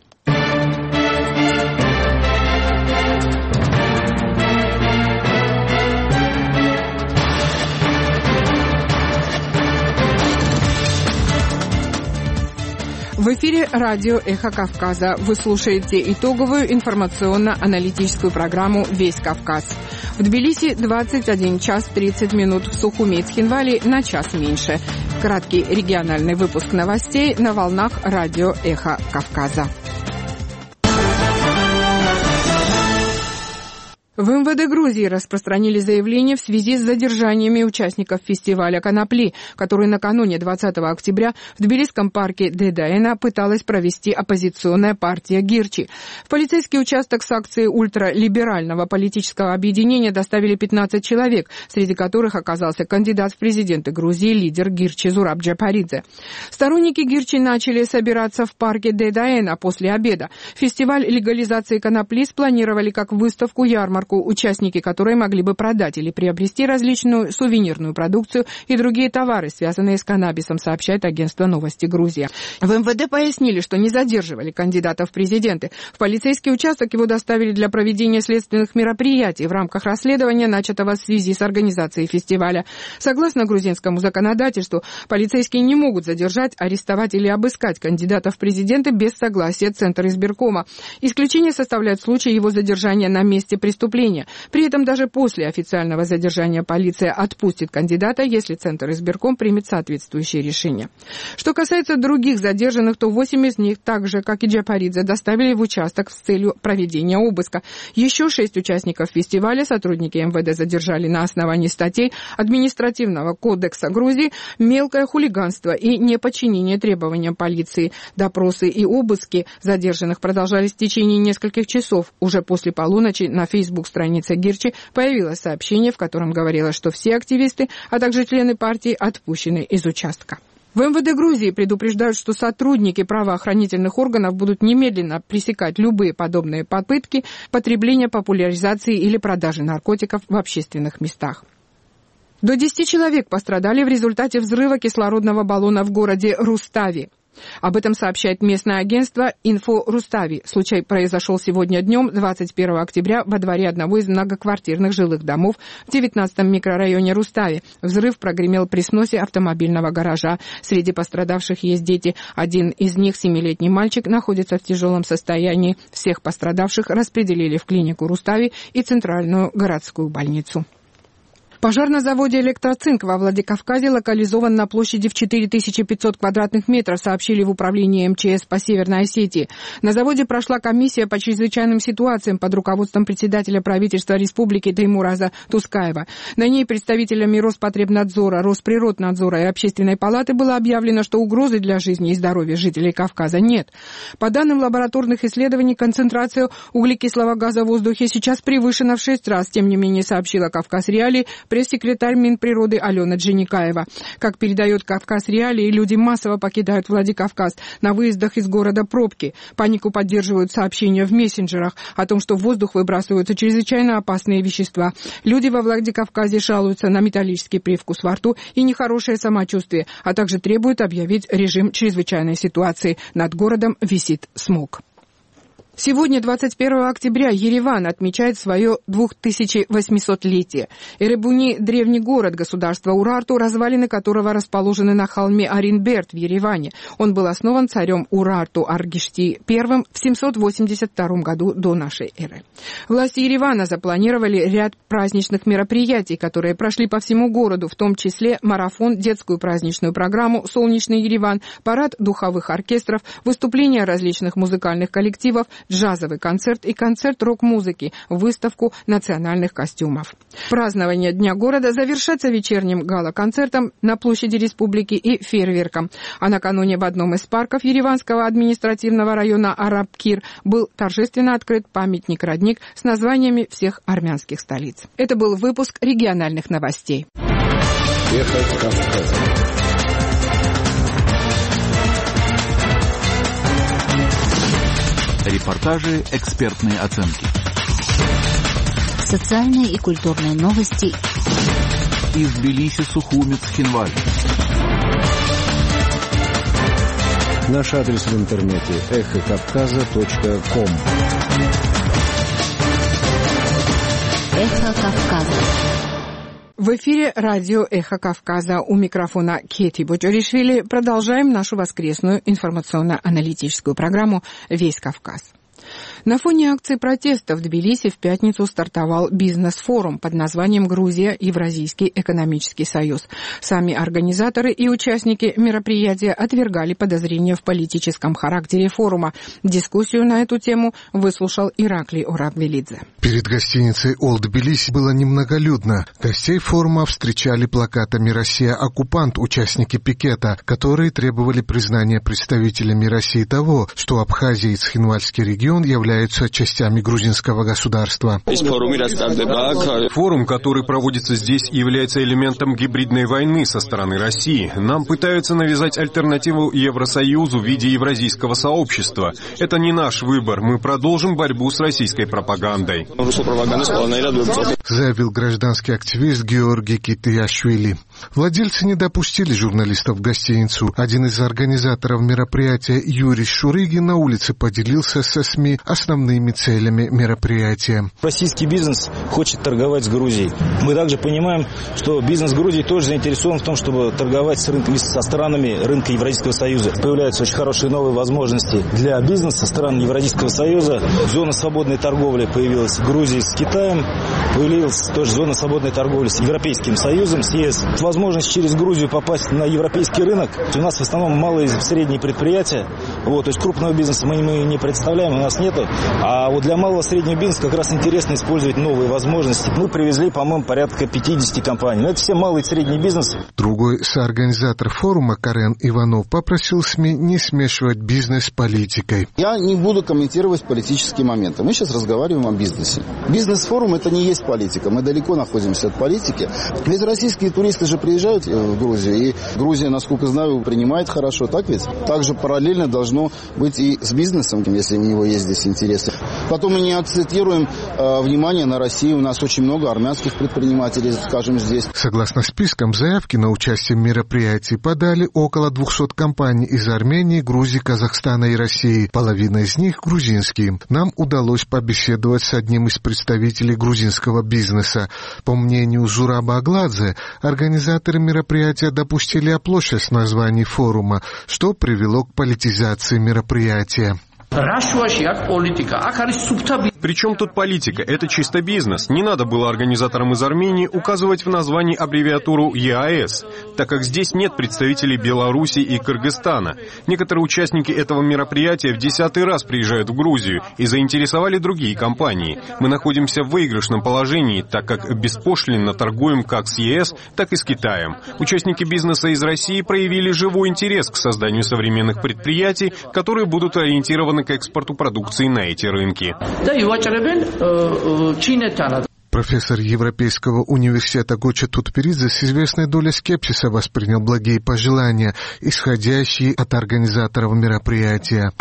Speaker 1: В эфире радио «Эхо Кавказа». Вы слушаете итоговую информационно-аналитическую программу «Весь Кавказ». В Тбилиси двадцать один час тридцать минут, в Сухуми и Цхинвали на час меньше. Краткий региональный выпуск новостей на волнах радио «Эхо Кавказа». В эм вэ дэ Грузии распространили заявление в связи с задержаниями участников фестиваля конопли, который накануне двадцатого октября в Тбилисском парке Дедаэна пыталась провести оппозиционная партия Гирчи. В полицейский участок с акцией ультралиберального политического объединения доставили пятнадцать человек, среди которых оказался кандидат в президенты Грузии, лидер Гирчи Зураб Джапаридзе. Сторонники Гирчи начали собираться в парке Дедаэна после обеда. Фестиваль легализации конопли спланировали как выставку-ярмарку, участники которой могли бы продать или приобрести различную сувенирную продукцию и другие товары, связанные с каннабисом, сообщает агентство «Новости Грузия». В эм вэ дэ пояснили, что не задерживали кандидатов в президенты. В полицейский участок его доставили для проведения следственных мероприятий в рамках расследования, начатого в связи с организацией фестиваля. Согласно грузинскому законодательству, полицейские не могут задержать, арестовать или обыскать кандидатов в президенты без согласия Центра избиркома. Исключение составляют случаи его задержания на месте преступления. При этом даже после официального задержания полиция отпустит кандидата, если Центр избирком примет соответствующее решение. Что касается других задержанных, то восемь из них, так же, как и Джапаридзе, доставили в участок с целью проведения обыска. Еще шесть участников фестиваля сотрудники эм вэ дэ задержали на основании статей Административного кодекса Грузии «Мелкое хулиганство» и «Неподчинение требованиям полиции». Допросы и обыски задержанных продолжались в течение нескольких часов. Уже после полуночи на Facebook странице Гирчи появилось сообщение, в котором говорилось, что все активисты, а также члены партии отпущены из участка. В эм вэ дэ Грузии предупреждают, что сотрудники правоохранительных органов будут немедленно пресекать любые подобные попытки потребления, популяризации или продажи наркотиков в общественных местах. До десяти человек пострадали в результате взрыва кислородного баллона в городе Рустави. Об этом сообщает местное агентство «Инфо Рустави». Случай произошел сегодня днем, двадцать первого октября, во дворе одного из многоквартирных жилых домов в девятнадцатом микрорайоне Рустави. Взрыв прогремел при сносе автомобильного гаража. Среди пострадавших есть дети. Один из них, семилетний мальчик, находится в тяжелом состоянии. Всех пострадавших распределили в клинику Рустави и центральную городскую больницу. Пожар на заводе «Электроцинк» во Владикавказе локализован на площади в четыре тысячи пятьсот квадратных метров, сообщили в управлении эм че эс по Северной Осетии. На заводе прошла комиссия по чрезвычайным ситуациям под руководством председателя правительства республики Теймураза Тускаева. На ней представителями Роспотребнадзора, Росприроднадзора и Общественной палаты было объявлено, что угрозы для жизни и здоровья жителей Кавказа нет. По данным лабораторных исследований, концентрация углекислого газа в воздухе сейчас превышена в шесть раз, тем не менее, сообщила «Кавказ Реалии» пресс-секретарь Минприроды Алена Дженикаева. Как передает «Кавказ Реалии», люди массово покидают Владикавказ. На выездах из города пробки. Панику поддерживают сообщения в мессенджерах о том, что в воздух выбрасываются чрезвычайно опасные вещества. Люди во Владикавказе жалуются на металлический привкус во рту и нехорошее самочувствие, а также требуют объявить режим чрезвычайной ситуации. Над городом висит смог. Сегодня, двадцать первого октября, Ереван отмечает свое тысяча восьмисотлетие. Эребуни – древний город государства Урарту, развалины которого расположены на холме Аринберт в Ереване. Он был основан царем Урарту Аргишти I в семьсот восемьдесят втором году до нашей эры. Власти Еревана запланировали ряд праздничных мероприятий, которые прошли по всему городу, в том числе марафон, детскую праздничную программу «Солнечный Ереван», парад духовых оркестров, выступления различных музыкальных коллективов, джазовый концерт и концерт рок-музыки, выставку национальных костюмов. Празднование Дня города завершится вечерним гала-концертом на площади Республики и фейерверком. А накануне в одном из парков Ереванского административного района Арабкир был торжественно открыт памятник-родник с названиями всех армянских столиц. Это был выпуск региональных новостей.
Speaker 9: Эхо Кавказа.
Speaker 10: Репортажи, экспертные оценки.
Speaker 11: Социальные и культурные новости.
Speaker 10: Из Тбилиси, Сухуми, Цхинваль.
Speaker 9: Наш адрес в интернете эхо кавказа точка ком.
Speaker 11: Эхо Кавказа.
Speaker 1: В эфире радио «Эхо Кавказа». У микрофона Кети Боджоришвили. Продолжаем нашу воскресную информационно-аналитическую программу «Весь Кавказ». На фоне акций протеста в Тбилиси в пятницу стартовал бизнес-форум под названием «Грузия. Евразийский экономический союз». Сами организаторы и участники мероприятия отвергали подозрения в политическом характере форума. Дискуссию на эту тему выслушал Ираклий Орагвелидзе.
Speaker 12: Перед гостиницей «Олд Тбилиси» было немноголюдно. Гостей форума встречали плакатами «Россия – оккупант» участники пикета, которые требовали признания представителями России того, что Абхазия и Цхинвальский регион являются частями грузинского государства.
Speaker 13: Форум, который проводится здесь, является элементом гибридной войны со стороны России. Нам пытаются навязать альтернативу Евросоюзу в виде евразийского сообщества. Это не наш выбор. Мы продолжим борьбу с российской пропагандой.
Speaker 12: Заявил гражданский активист Георгий Китаяшвили. Владельцы не допустили журналистов в гостиницу. Один из организаторов мероприятия, Юрий Шурыгин, на улице поделился со СМИ основными целями мероприятия.
Speaker 14: Российский бизнес хочет торговать с Грузией. Мы также понимаем, что бизнес Грузии тоже заинтересован в том, чтобы торговать с рынками, со странами рынка Евразийского союза. Появляются очень хорошие новые возможности для бизнеса стран Евразийского союза. Зона свободной торговли появилась в Грузии с Китаем. Появилась тоже зона свободной торговли с Европейским союзом, с ЕС. Возможность через Грузию попасть на европейский рынок. У нас в основном малые и средние предприятия. Вот, то есть крупного бизнеса мы не представляем, у нас нету. А вот для малого и среднего бизнеса как раз интересно использовать новые возможности. Мы привезли, по-моему, порядка пятьдесят компаний. Но это все малый и средний бизнес.
Speaker 12: Другой соорганизатор форума, Карен Иванов, попросил СМИ не смешивать бизнес с политикой.
Speaker 15: Я не буду комментировать политические моменты. Мы сейчас разговариваем о бизнесе. Бизнес-форум — это не есть политика. Мы далеко находимся от политики. Ведь российские туристы же приезжают в Грузию, и Грузия, насколько знаю, принимает хорошо, так ведь? Также параллельно должно быть и с бизнесом, если у него есть здесь интересы. Потом мы не акцентируем э, внимание на Россию. У нас очень много армянских предпринимателей, скажем, здесь.
Speaker 12: Согласно спискам, заявки на участие в мероприятии подали около двухсот компаний из Армении, Грузии, Казахстана и России. Половина из них грузинские. Нам удалось побеседовать с одним из представителей грузинского бизнеса. По мнению Зураба Агладзе, организаторы мероприятия допустили оплошность названий форума, что привело к политизации мероприятия.
Speaker 13: Причем тут политика? Это чисто бизнес. Не надо было организаторам из Армении указывать в названии аббревиатуру ЕАЭС, так как здесь нет представителей Беларуси и Кыргызстана. Некоторые участники этого мероприятия в десятый раз приезжают в Грузию и заинтересовали другие компании. Мы находимся в выигрышном положении, так как беспошлинно торгуем как с ЕС, так и с Китаем. Участники бизнеса из России проявили живой интерес к созданию современных предприятий, которые будут ориентированы к экспорту продукции на эти рынки.
Speaker 12: Профессор Европейского университета Гоча Тутберидзе с известной долей скепсиса воспринял благие пожелания, исходящие от организаторов мероприятия.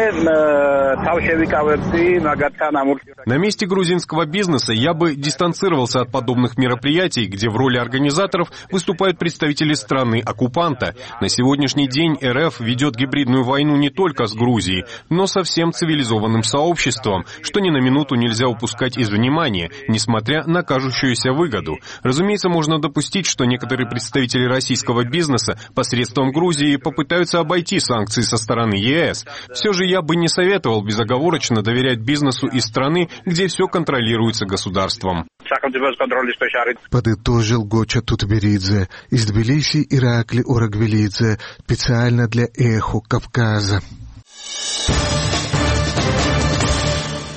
Speaker 13: На месте грузинского бизнеса я бы дистанцировался от подобных мероприятий, где в роли организаторов выступают представители страны-оккупанта. На сегодняшний день РФ ведет гибридную войну не только с Грузией, но со всем цивилизованным сообществом, что ни на минуту нельзя упускать из внимания, несмотря на кажущуюся выгоду. Разумеется, можно допустить, что некоторые представители российского бизнеса посредством Грузии попытаются обойти санкции со стороны ЕС. Все же я бы не советовал безоговорочно доверять бизнесу из страны, где все контролируется государством.
Speaker 12: Подытожил Гоча Тутберидзе. Из Тбилиси Ираклий Орагвелидзе. Специально для «Эхо Кавказа».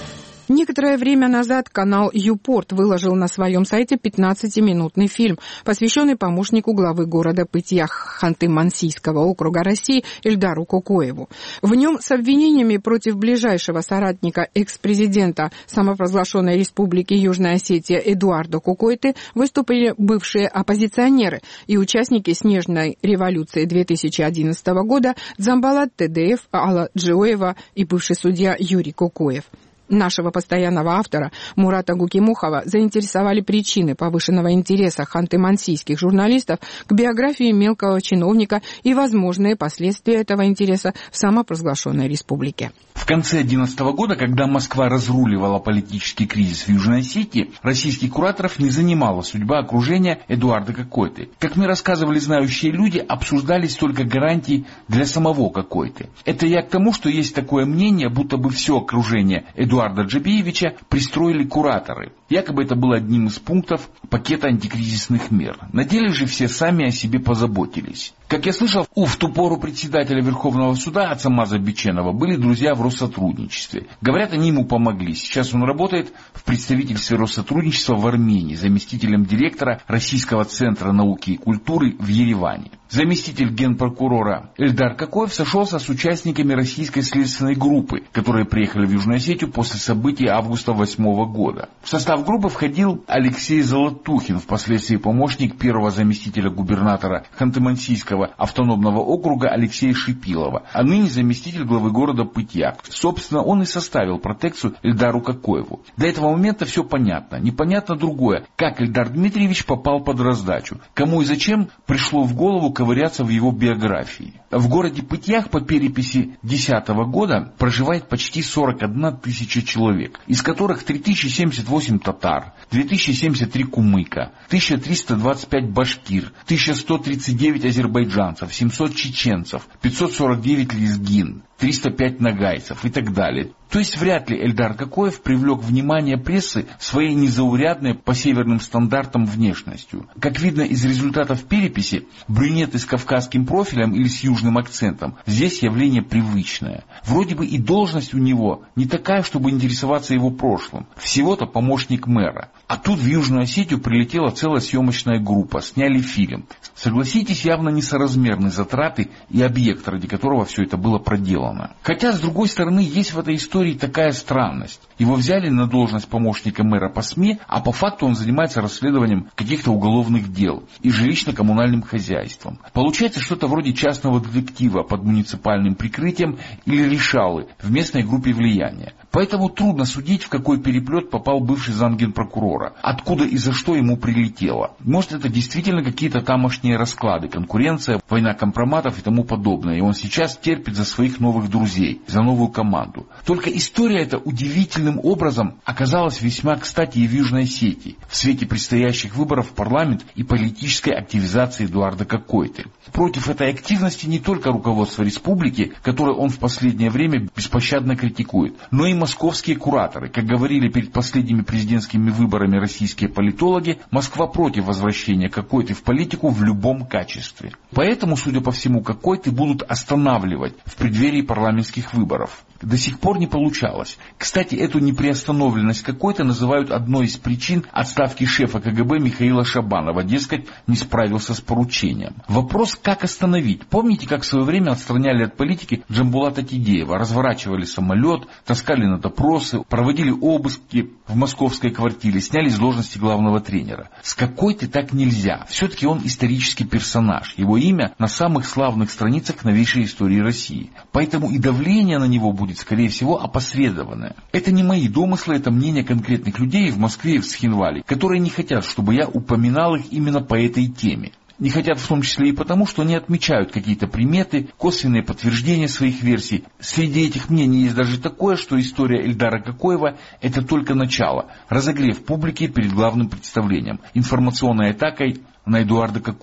Speaker 1: Некоторое время назад канал Юпорт выложил на своем сайте пятнадцатиминутный фильм, посвященный помощнику главы города Пытьях Ханты-Мансийского округа России Эльдару Кокоеву. В нем с обвинениями против ближайшего соратника экс-президента самопровозглашенной республики Южная Осетия Эдуарда Кокойты выступили бывшие оппозиционеры и участники снежной революции две тысячи одиннадцатого года Дзамбалат Тедеев, Алла Джиоева и бывший судья Юрий Кокоев. Нашего постоянного автора Мурата Гукимухова заинтересовали причины повышенного интереса ханты-мансийских журналистов к биографии мелкого чиновника и возможные последствия этого интереса в самопровозглашенной республике.
Speaker 16: В конце две тысячи одиннадцатого года, когда Москва разруливала политический кризис в Южной Осетии, российских кураторов не занимала судьба окружения Эдуарда Кокойты. Как мне рассказывали знающие люди, обсуждались только гарантии для самого Кокойты. Это я к тому, что есть такое мнение, будто бы все окружение Эдуарда Джабиевича пристроили кураторы. Якобы это было одним из пунктов пакета антикризисных мер. На деле же все сами о себе позаботились. Как я слышал, у в ту пору председателя Верховного суда Ацамаза Биченова были друзья в Россотрудничестве. Говорят, они ему помогли. Сейчас он работает в представительстве Россотрудничества в Армении, заместителем директора Российского центра науки и культуры в Ереване. Заместитель генпрокурора Эльдар Кокоев сошелся с участниками российской следственной группы, которые приехали в Южную Осетию после событий августа восьмого года. В состав группы входил Алексей Золотухин, впоследствии помощник первого заместителя губернатора Ханты-Мансийского автономного округа Алексея Шипилова, а ныне заместитель главы города Пытьях. Собственно, он и составил протекцию Эльдару Кокоеву. До этого момента все понятно. Непонятно другое, как Эльдар Дмитриевич попал под раздачу, кому и зачем пришло в голову ковыряться в его биографии. В городе Пытьях по переписи две тысячи десятого года проживает почти сорок одна тысяча человек, из которых три тысячи семьдесят восемь татар, две тысячи семьдесят три кумыка, тысяча триста двадцать пять башкир, тысяча сто тридцать девять азербайджанцев, семьсот чеченцев, пятьсот сорок девять лезгин, триста пять нагайцев и так далее. То есть вряд ли Эльдар Кокоев привлек внимание прессы своей незаурядной по северным стандартам внешностью. Как видно из результатов переписи, брюнеты с кавказским профилем или с южным акцентом здесь явление привычное. Вроде бы и должность у него не такая, чтобы интересоваться его прошлым. Всего-то помощник мэра. А тут в Южную Осетию прилетела целая съемочная группа, сняли фильм. Согласитесь, явно несоразмерны затраты и объект, ради которого все это было проделано. Хотя, с другой стороны, есть в этой истории такая странность. Его взяли на должность помощника мэра по СМИ, а по факту он занимается расследованием каких-то уголовных дел и жилищно-коммунальным хозяйством. Получается что-то вроде частного детектива под муниципальным прикрытием или решалы в местной группе влияния. Поэтому трудно судить, в какой переплет попал бывший замгенпрокурора, откуда и за что ему прилетело. Может, это действительно какие-то тамошние расклады, конкуренция, война компроматов и тому подобное, и он сейчас терпит за своих новых друзей, за новую команду. Только история эта удивительным образом оказалась весьма кстати и в Южной Осетии, в свете предстоящих выборов в парламент и политической активизации Эдуарда Кокойты. Против этой активности не только руководство республики, которое он в последнее время беспощадно критикует, но и московские кураторы. Как говорили перед последними президентскими выборами российские политологи, Москва против возвращения Кокойты в политику в любом качестве. Поэтому, судя по всему, Кокойты будут останавливать в преддверии парламентских выборов. До сих пор не получалось. Кстати, эту неприостановленность Кокойты называют одной из причин отставки шефа КГБ Михаила Шабанова, дескать, не справился с поручением. Вопрос, как остановить? Помните, как в свое время отстраняли от политики Джамбулата Тидеева, разворачивали самолет, таскали на допросы, проводили обыски в московской квартире, сняли с должности главного тренера. С Кокойтой так нельзя. Все-таки он исторический персонаж. Его имя на самых славных страницах новейшей истории России. Поэтому и давление на него будет, скорее всего, опосредованное. Это не мои домыслы, это мнение конкретных людей в Москве и в Схинвале, которые не хотят, чтобы я упоминал их именно по этой теме. Не хотят в том числе и потому, что они отмечают какие-то приметы, косвенные подтверждения своих версий. Среди этих мнений есть даже такое, что история Эльдара Кокоева – это только начало, разогрев публики перед главным представлением – информационной атакой на Эдуарда Кокойты.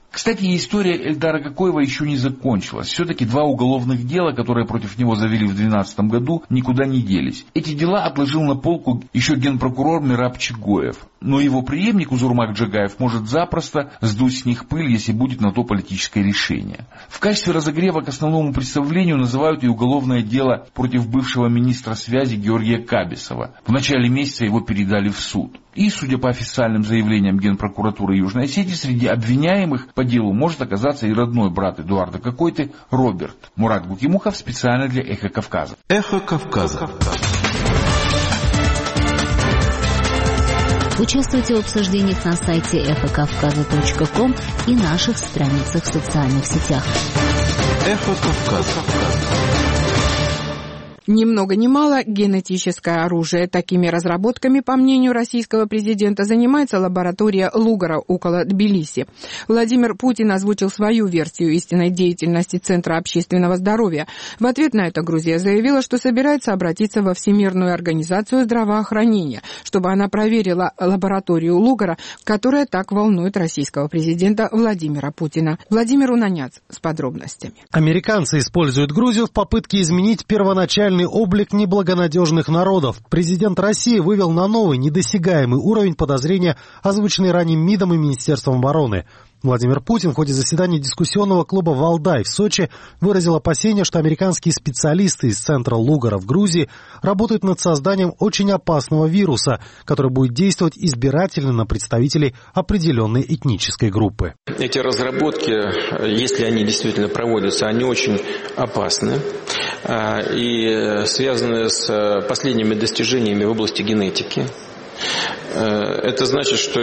Speaker 16: Кстати, история Эльдара Кокоева еще не закончилась. Все-таки два уголовных дела, которые против него завели в две тысячи двенадцатом году, никуда не делись. Эти дела отложил на полку еще генпрокурор Мераб Чегоев. Но его преемник Узурмак Джагаев может запросто сдуть с них пыль, если будет на то политическое решение. В качестве разогрева к основному представлению называют и уголовное дело против бывшего министра связи Георгия Кабисова. В начале месяца его передали в суд. И, судя по официальным заявлениям Генпрокуратуры Южной Осетии, среди обвиняемых по делу может оказаться и родной брат Эдуарда Кокойты Роберт. Мурат Гукимухов специально для «Эхо Кавказа».
Speaker 10: «Эхо Кавказа».
Speaker 11: Участвуйте в обсуждениях на сайте эхо кавказа точка ком и наших страницах в социальных сетях.
Speaker 10: «Эхо Кавказа».
Speaker 1: Ни много ни мало генетическое оружие. Такими разработками, по мнению российского президента, занимается лаборатория Лугара около Тбилиси. Владимир Путин озвучил свою версию истинной деятельности Центра общественного здоровья. В ответ на это Грузия заявила, что собирается обратиться во Всемирную организацию здравоохранения, чтобы она проверила лабораторию Лугара, которая так волнует российского президента Владимира Путина. Владимир Унаняц с подробностями.
Speaker 2: Американцы используют Грузию в попытке изменить первоначальный облик неблагонадежных народов. Президент России вывел на новый, недосягаемый уровень подозрения, озвученный ранее МИДом и Министерством обороны. Владимир Путин в ходе заседания дискуссионного клуба «Валдай» в Сочи выразил опасение, что американские специалисты из центра Лугара в Грузии работают над созданием очень опасного вируса, который будет действовать избирательно на представителей определенной этнической группы.
Speaker 17: Эти разработки, если они действительно проводятся, они очень опасны и связаны с последними достижениями в области генетики. Это значит, что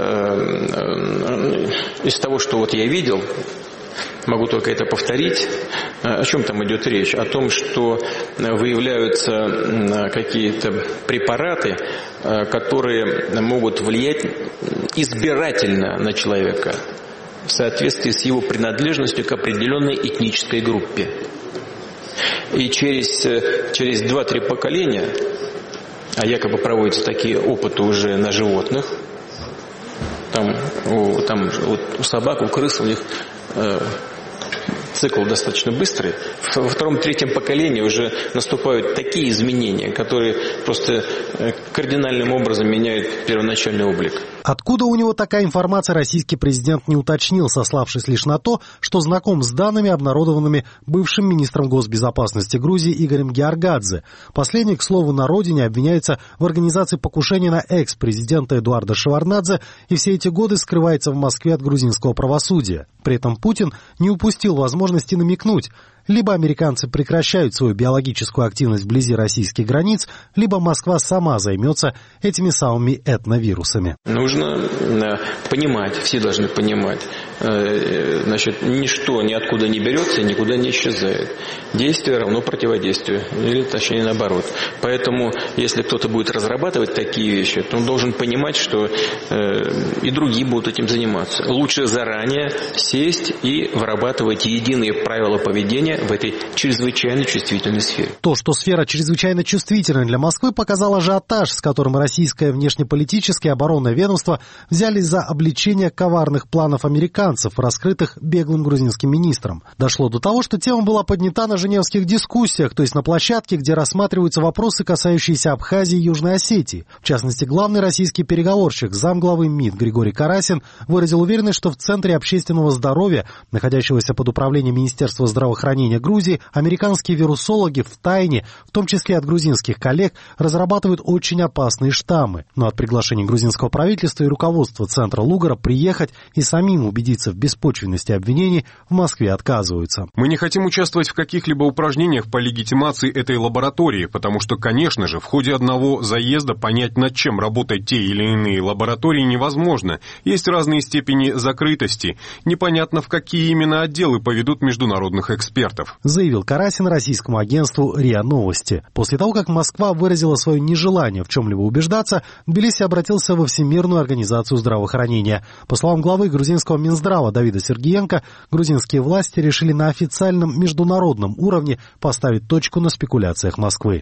Speaker 17: из того, что вот я видел, могу только это повторить, о чем там идет речь? О том, что выявляются какие-то препараты, которые могут влиять избирательно на человека в соответствии с его принадлежностью к определенной этнической группе. И через, через два-три поколения, а якобы проводятся такие опыты уже на животных, там, у, там вот у собак, у крыс у них э, цикл достаточно быстрый. Во втором-третьем поколении уже наступают такие изменения, которые просто кардинальным образом меняют первоначальный облик.
Speaker 2: Откуда у него такая информация, российский президент не уточнил, сославшись лишь на то, что знаком с данными, обнародованными бывшим министром госбезопасности Грузии Игорем Георгадзе. Последний, к слову, на родине обвиняется в организации покушения на экс-президента Эдуарда Шеварднадзе и все эти годы скрывается в Москве от грузинского правосудия. При этом Путин не упустил возможности намекнуть: либо американцы прекращают свою биологическую активность вблизи российских границ, либо Москва сама займется этими самыми этновирусами.
Speaker 17: Нужно понимать, все должны понимать, значит, ничто ниоткуда не берется и никуда не исчезает. Действие равно противодействию, или точнее наоборот. Поэтому, если кто-то будет разрабатывать такие вещи, то он должен понимать, что и другие будут этим заниматься. Лучше заранее сесть и вырабатывать единые правила поведения в этой чрезвычайно чувствительной сфере.
Speaker 2: То, что сфера чрезвычайно чувствительна для Москвы, показал ажиотаж, с которым российское внешнеполитическое и оборонное ведомство взялись за обличение коварных планов американцев, раскрытых беглым грузинским министром. Дошло до того, что тема была поднята на женевских дискуссиях, то есть на площадке, где рассматриваются вопросы, касающиеся Абхазии и Южной Осетии. В частности, главный российский переговорщик, замглавы МИД Григорий Карасин, выразил уверенность, что в Центре общественного здоровья, находящегося под управлением Министерства здравоохранения Грузии, американские вирусологи в тайне, в том числе от грузинских коллег, разрабатывают очень опасные штаммы. Но от приглашения грузинского правительства и руководства Центра Лугара приехать и самим убедиться в беспочвенности обвинений в Москве отказываются.
Speaker 13: Мы не хотим участвовать в каких-либо упражнениях по легитимации этой лаборатории, потому что, конечно же, в ходе одного заезда понять, над чем работают те или иные лаборатории, невозможно. Есть разные степени закрытости. Непонятно, в какие именно отделы поведут международных экспертов.
Speaker 2: Заявил Карасин российскому агентству РИА Новости. После того, как Москва выразила свое нежелание в чем-либо убеждаться, Тбилиси обратился во Всемирную организацию здравоохранения. По словам главы грузинского Минздрава Минздрава Давида Сергеенко, грузинские власти решили на официальном международном уровне поставить точку на спекуляциях Москвы.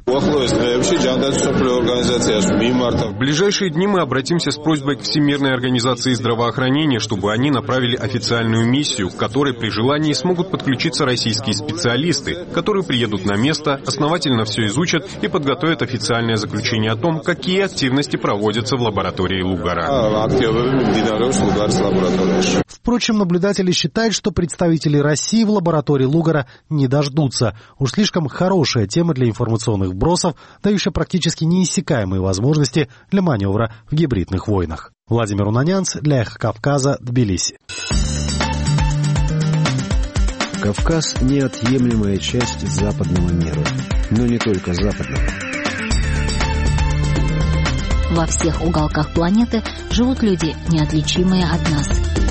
Speaker 13: В ближайшие дни мы обратимся с просьбой к Всемирной организации здравоохранения, чтобы они направили официальную миссию, к которой при желании смогут подключиться российские специалисты, которые приедут на место, основательно все изучат и подготовят официальное заключение о том, какие активности проводятся в лаборатории Лугара.
Speaker 2: Впрочем, наблюдатели считают, что представители России в лаборатории Лугара не дождутся. Уж слишком хорошая тема для информационных вбросов, дающая практически неиссякаемые возможности для маневра в гибридных войнах. Владимир Унанянц для Эхо Кавказа, Тбилиси.
Speaker 9: Кавказ – неотъемлемая часть западного мира, но не только западного.
Speaker 11: Во всех уголках планеты живут люди, неотличимые от нас.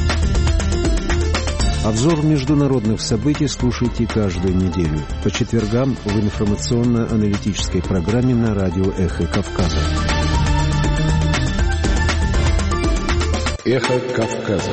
Speaker 9: Обзор международных событий слушайте каждую неделю по четвергам в информационно-аналитической программе на радио «Эхо Кавказа».
Speaker 10: Эхо Кавказа.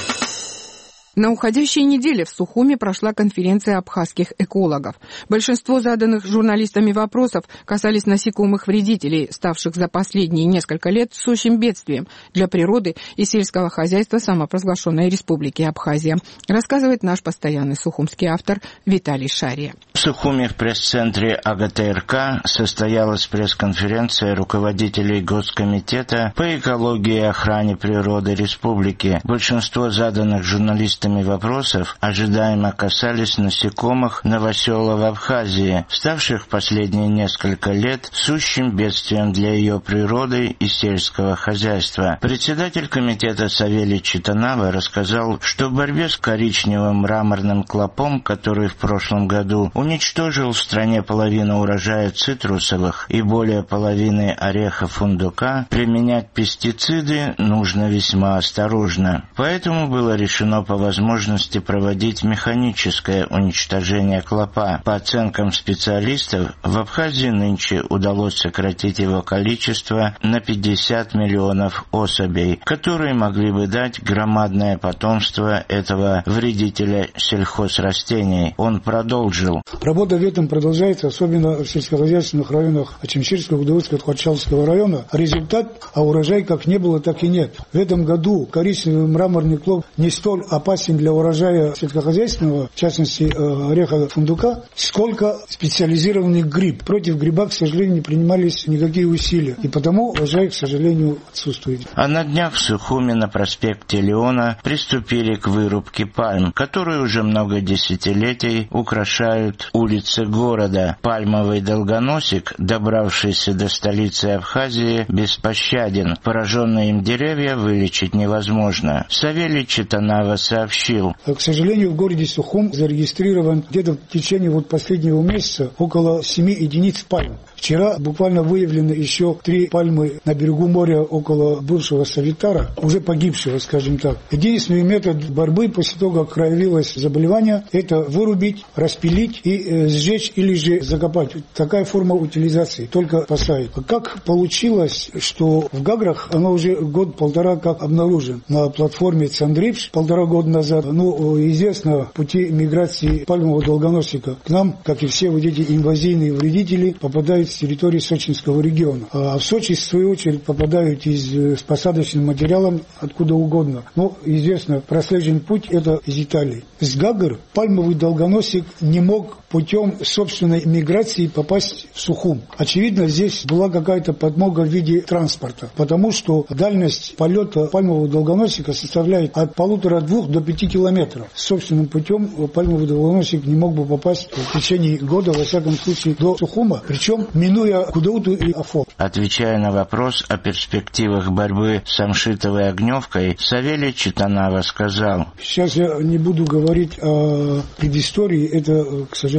Speaker 1: На уходящей неделе в Сухуми прошла конференция абхазских экологов. Большинство заданных журналистами вопросов касались насекомых-вредителей, ставших за последние несколько лет сущим бедствием для природы и сельского хозяйства самопровозглашенной Республики Абхазия, рассказывает наш постоянный сухумский автор Виталий Шария.
Speaker 18: В Сухуми в пресс-центре АГТРК состоялась пресс-конференция руководителей Госкомитета по экологии и охране природы Республики. Большинство заданных журналистами вопросов ожидаемо касались насекомых новосела в Абхазии, ставших в последние несколько лет сущим бедствием для ее природы и сельского хозяйства. Председатель комитета Савелий Читанава рассказал, что в борьбе с коричневым мраморным клопом, который в прошлом году уничтожил в стране половину урожая цитрусовых и более половины орехов фундука, применять пестициды нужно весьма осторожно. Поэтому было решено по возможности проводить механическое уничтожение клопа. По оценкам специалистов, в Абхазии нынче удалось сократить его количество на пятьдесят миллионов особей, которые могли бы дать громадное потомство этого вредителя сельхозрастений. Он продолжил.
Speaker 19: Работа в этом продолжается, особенно в сельскохозяйственных районах Ачимчирского, Гудовыцкого, Тхватчалского района. Результат, а урожай как не было, так и нет. В этом году коричневый мраморный клоп не столь опасен для урожая сельскохозяйственного, в частности ореха фундука, сколько специализированный гриб. Против гриба, к сожалению, не принимались никакие усилия, и потому урожай, к сожалению, отсутствует.
Speaker 18: А на днях в Сухуми на проспекте Леона приступили к вырубке пальм, которые уже много десятилетий украшают улицы города. Пальмовый долгоносик, добравшийся до столицы Абхазии, беспощаден. Пораженные им деревья вылечить невозможно. Савелий Читанава сообщил.
Speaker 19: К сожалению, в городе Сухум зарегистрирован где-то в течение вот последнего месяца около семи единиц пальм. Вчера буквально выявлено еще три пальмы на берегу моря около бывшего Савитара, уже погибшего, скажем так. Единственный метод борьбы после того, как проявилось заболевание, это вырубить, распилить и э, сжечь или же закопать. Такая форма утилизации, только поставить. Как получилось, что в Гаграх оно уже год-полтора как обнаружен на платформе Цандрипш полтора года назад. Ну, известно пути миграции пальмового долгоносика. К нам, как и все вот эти инвазийные вредители, попадают с территории Сочинского региона. А в Сочи, в свою очередь, попадают из, с посадочным материалом откуда угодно. Но, известно, прослежен путь это из Италии. С Гагр пальмовый долгоносик не мог путем собственной миграции попасть в Сухум. Очевидно, здесь была какая-то подмога в виде транспорта, потому что дальность полета пальмового долгоносика составляет от полутора-двух до пяти километров. Собственным путем пальмовый долгоносик не мог бы попасть в течение года, во всяком случае, до Сухума, причем минуя Гудауту и Афо.
Speaker 18: Отвечая на вопрос о перспективах борьбы с самшитовой огневкой, Савелий Читанава сказал:
Speaker 19: Сейчас я не буду говорить о предыстории, это, к сожалению,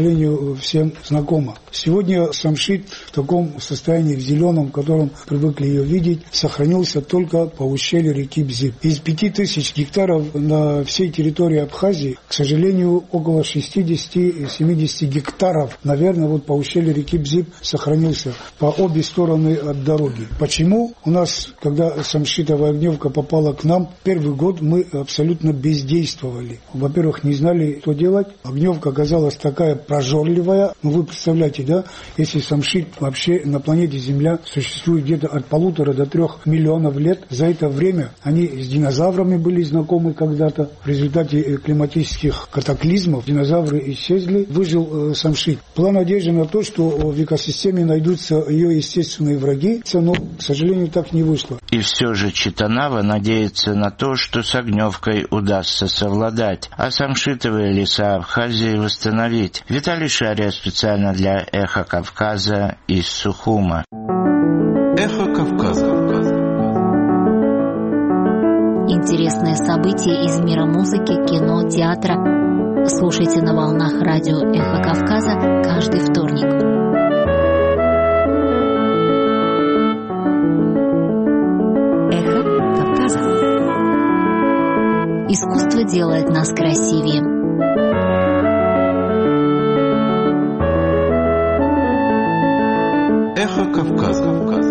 Speaker 19: сожалению, всем знакома. Сегодня Самшит в таком состоянии, в зеленом, в котором привыкли ее видеть, сохранился только по ущелью реки Бзип. Из пяти тысяч гектаров на всей территории Абхазии, к сожалению, около шестьдесят-семьдесят гектаров, наверное, вот по ущелью реки Бзип сохранился по обе стороны от дороги. Почему? У нас, когда самшитовая огневка попала к нам, первый год мы абсолютно бездействовали. Во-первых, не знали, что делать. Огневка оказалась такая прожорливая. Ну, вы представляете, да, если самшит вообще на планете Земля существует где-то от полутора до трех миллионов лет, за это время они с динозаврами были знакомы когда-то. В результате климатических катаклизмов динозавры исчезли, выжил э, самшит. Была надежда на то, что в экосистеме найдутся ее естественные враги, но, к сожалению, так не вышло.
Speaker 18: И все же Читанава надеется на то, что с огневкой удастся совладать, а самшитовые леса Абхазии восстановить. Виталий Шария специально для «Эхо Кавказа» из Сухума.
Speaker 10: «Эхо Кавказа».
Speaker 11: Интересные события из мира музыки, кино, театра. Слушайте на волнах радио «Эхо Кавказа» каждый вторник. «Эхо Кавказа». Искусство делает нас красивее.
Speaker 10: «Эхо Кавказа».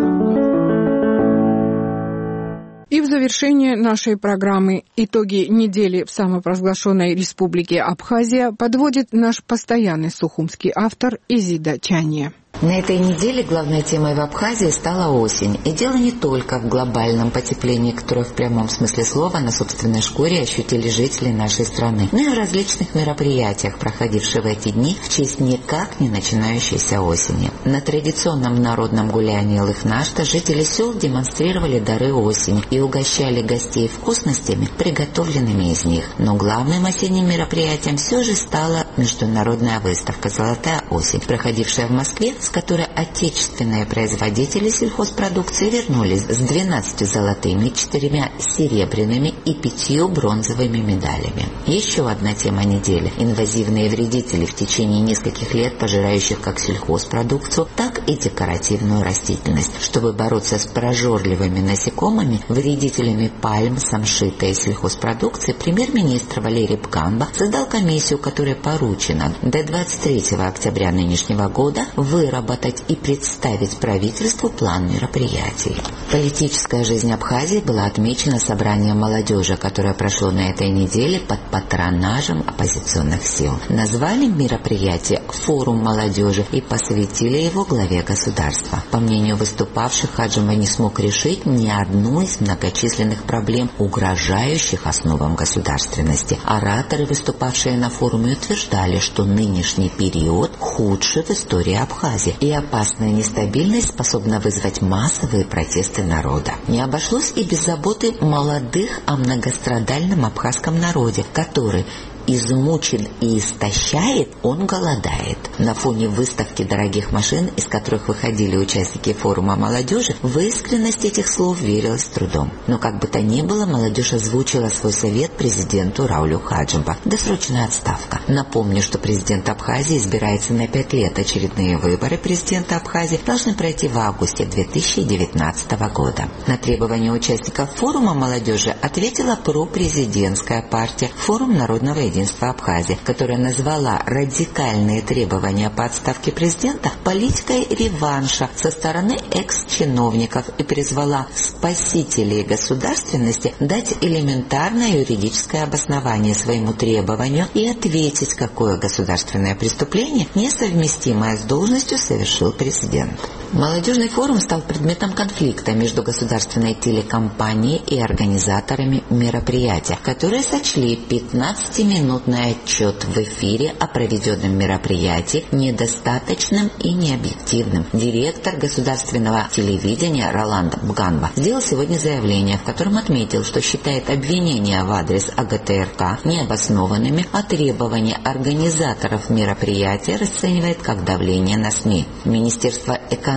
Speaker 1: И в завершение нашей программы итоги недели в самопровозглашенной республике Абхазия подводит наш постоянный сухумский автор Изида Чания.
Speaker 20: На этой неделе главной темой в Абхазии стала осень. И дело не только в глобальном потеплении, которое в прямом смысле слова на собственной шкуре ощутили жители нашей страны, но и в различных мероприятиях, проходивших в эти дни в честь никак не начинающейся осени. На традиционном народном гулянии Лыхнашта жители сел демонстрировали дары осени и угощали гостей вкусностями, приготовленными из них. Но главным осенним мероприятием все же стала международная выставка «Золотая осень», проходившая в Москве, с которой отечественные производители сельхозпродукции вернулись с двенадцатью золотыми, четырьмя серебряными и пятью бронзовыми медалями. Еще одна тема недели – инвазивные вредители, в течение нескольких лет пожирающих как сельхозпродукцию, так и декоративную растительность. Чтобы бороться с прожорливыми насекомыми, вредителями пальм, самшита и сельхозпродукции, премьер-министр Валерий Бганба создал комиссию, которая поручена до двадцать третьего октября нынешнего года выработать и представить правительству план мероприятий. Политическая жизнь Абхазии была отмечена собранием молодежи, которое прошло на этой неделе под патронажем оппозиционных сил. Назвали мероприятие «Форум молодежи» и посвятили его главе государства. По мнению выступавших, Хаджимов не смог решить ни одну из многочисленных проблем, угрожающих основам государственности. Ораторы, выступавшие на форуме, утверждали, что нынешний период худший в истории Абхазии, и опасная нестабильность способна вызвать массовые протесты народа. Не обошлось и без заботы молодых о многострадальном абхазском народе, который измучен и истощает, он голодает. На фоне выставки дорогих машин, из которых выходили участники форума молодежи, в искренность этих слов верилось с трудом. Но как бы то ни было, молодежь озвучила свой совет президенту Раулю Хаджимба. Досрочная отставка. Напомню, что президент Абхазии избирается на пять лет. Очередные выборы президента Абхазии должны пройти в августе две тысячи девятнадцатого года. На требования участников форума молодежи ответила пропрезидентская партия «Форум народного единства Абхазии», которая назвала радикальные требования по отставке президента политикой реванша со стороны экс-чиновников и призвала спасителей государственности дать элементарное юридическое обоснование своему требованию и ответить, какое государственное преступление, несовместимое с должностью, совершил президент. Молодежный форум стал предметом конфликта между государственной телекомпанией и организаторами мероприятия, которые сочли пятнадцатиминутный отчет в эфире о проведенном мероприятии недостаточным и необъективным. Директор государственного телевидения Роланд Бганба сделал сегодня заявление, в котором отметил, что считает обвинения в адрес АГТРК необоснованными, а требования организаторов мероприятия расценивает как давление на СМИ. Министерство экономики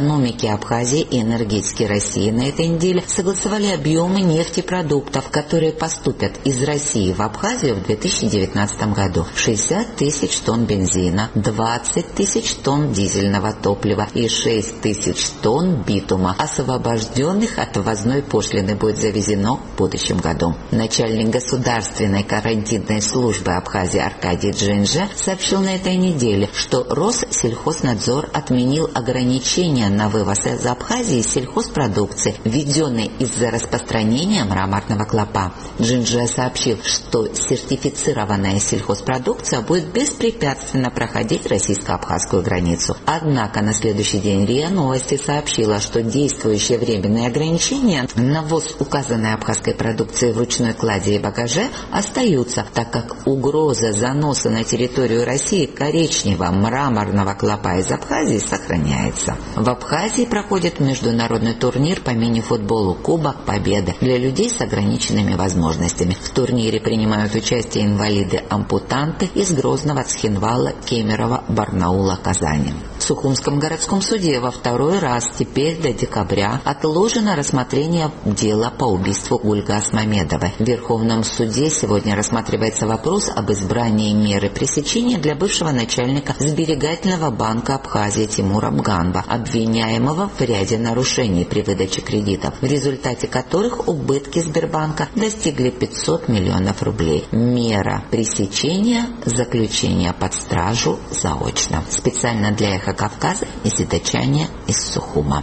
Speaker 20: экономики Абхазии и энергетики России на этой неделе согласовали объемы нефтепродуктов, которые поступят из России в Абхазию в две тысячи девятнадцатом году. шестьдесят тысяч тонн бензина, двадцать тысяч тонн дизельного топлива и шесть тысяч тонн битума, освобожденных от ввозной пошлины, будет завезено в будущем году. Начальник государственной карантинной службы Абхазии Аркадий Джинджа сообщил на этой неделе, что Россельхознадзор отменил ограничения на вывоз из Абхазии сельхозпродукции, введенные из-за распространения мраморного клопа. Джинджа сообщил, что сертифицированная сельхозпродукция будет беспрепятственно проходить российско-абхазскую границу. Однако на следующий день РИА Новости сообщила, что действующие временные ограничения на ввоз указанной абхазской продукции в ручной кладе и багаже остаются, так как угроза заноса на территорию России коричневого мраморного клопа из Абхазии сохраняется. В Абхазии проходит международный турнир по мини-футболу «Кубок Победы» для людей с ограниченными возможностями. В турнире принимают участие инвалиды-ампутанты из Грозного, Цхинвала, Кемерово, Барнаула, Казани. В Сухумском городском суде во второй раз теперь до декабря отложено рассмотрение дела по убийству Гульгас Мамедовой. В Верховном суде сегодня рассматривается вопрос об избрании меры пресечения для бывшего начальника Сберегательного банка Абхазии Тимура Бганба, обвиняемого в ряде нарушений при выдаче кредитов, в результате которых убытки Сбербанка достигли пятьсот миллионов рублей. Мера пресечения – заключение под стражу заочно. Специально для «Эхо Кавказа» Изида Чаня из Сухума.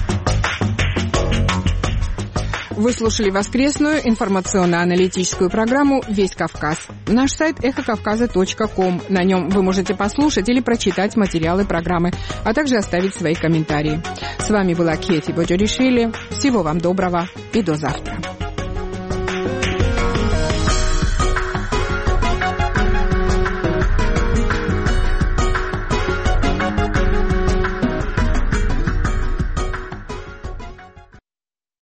Speaker 1: Вы слушали воскресную информационно-аналитическую программу «Весь Кавказ». Наш сайт эхо кавказа точка ком. На нем вы можете послушать или прочитать материалы программы, а также оставить свои комментарии. С вами была Кети Боджоришвили. Всего вам доброго и до завтра.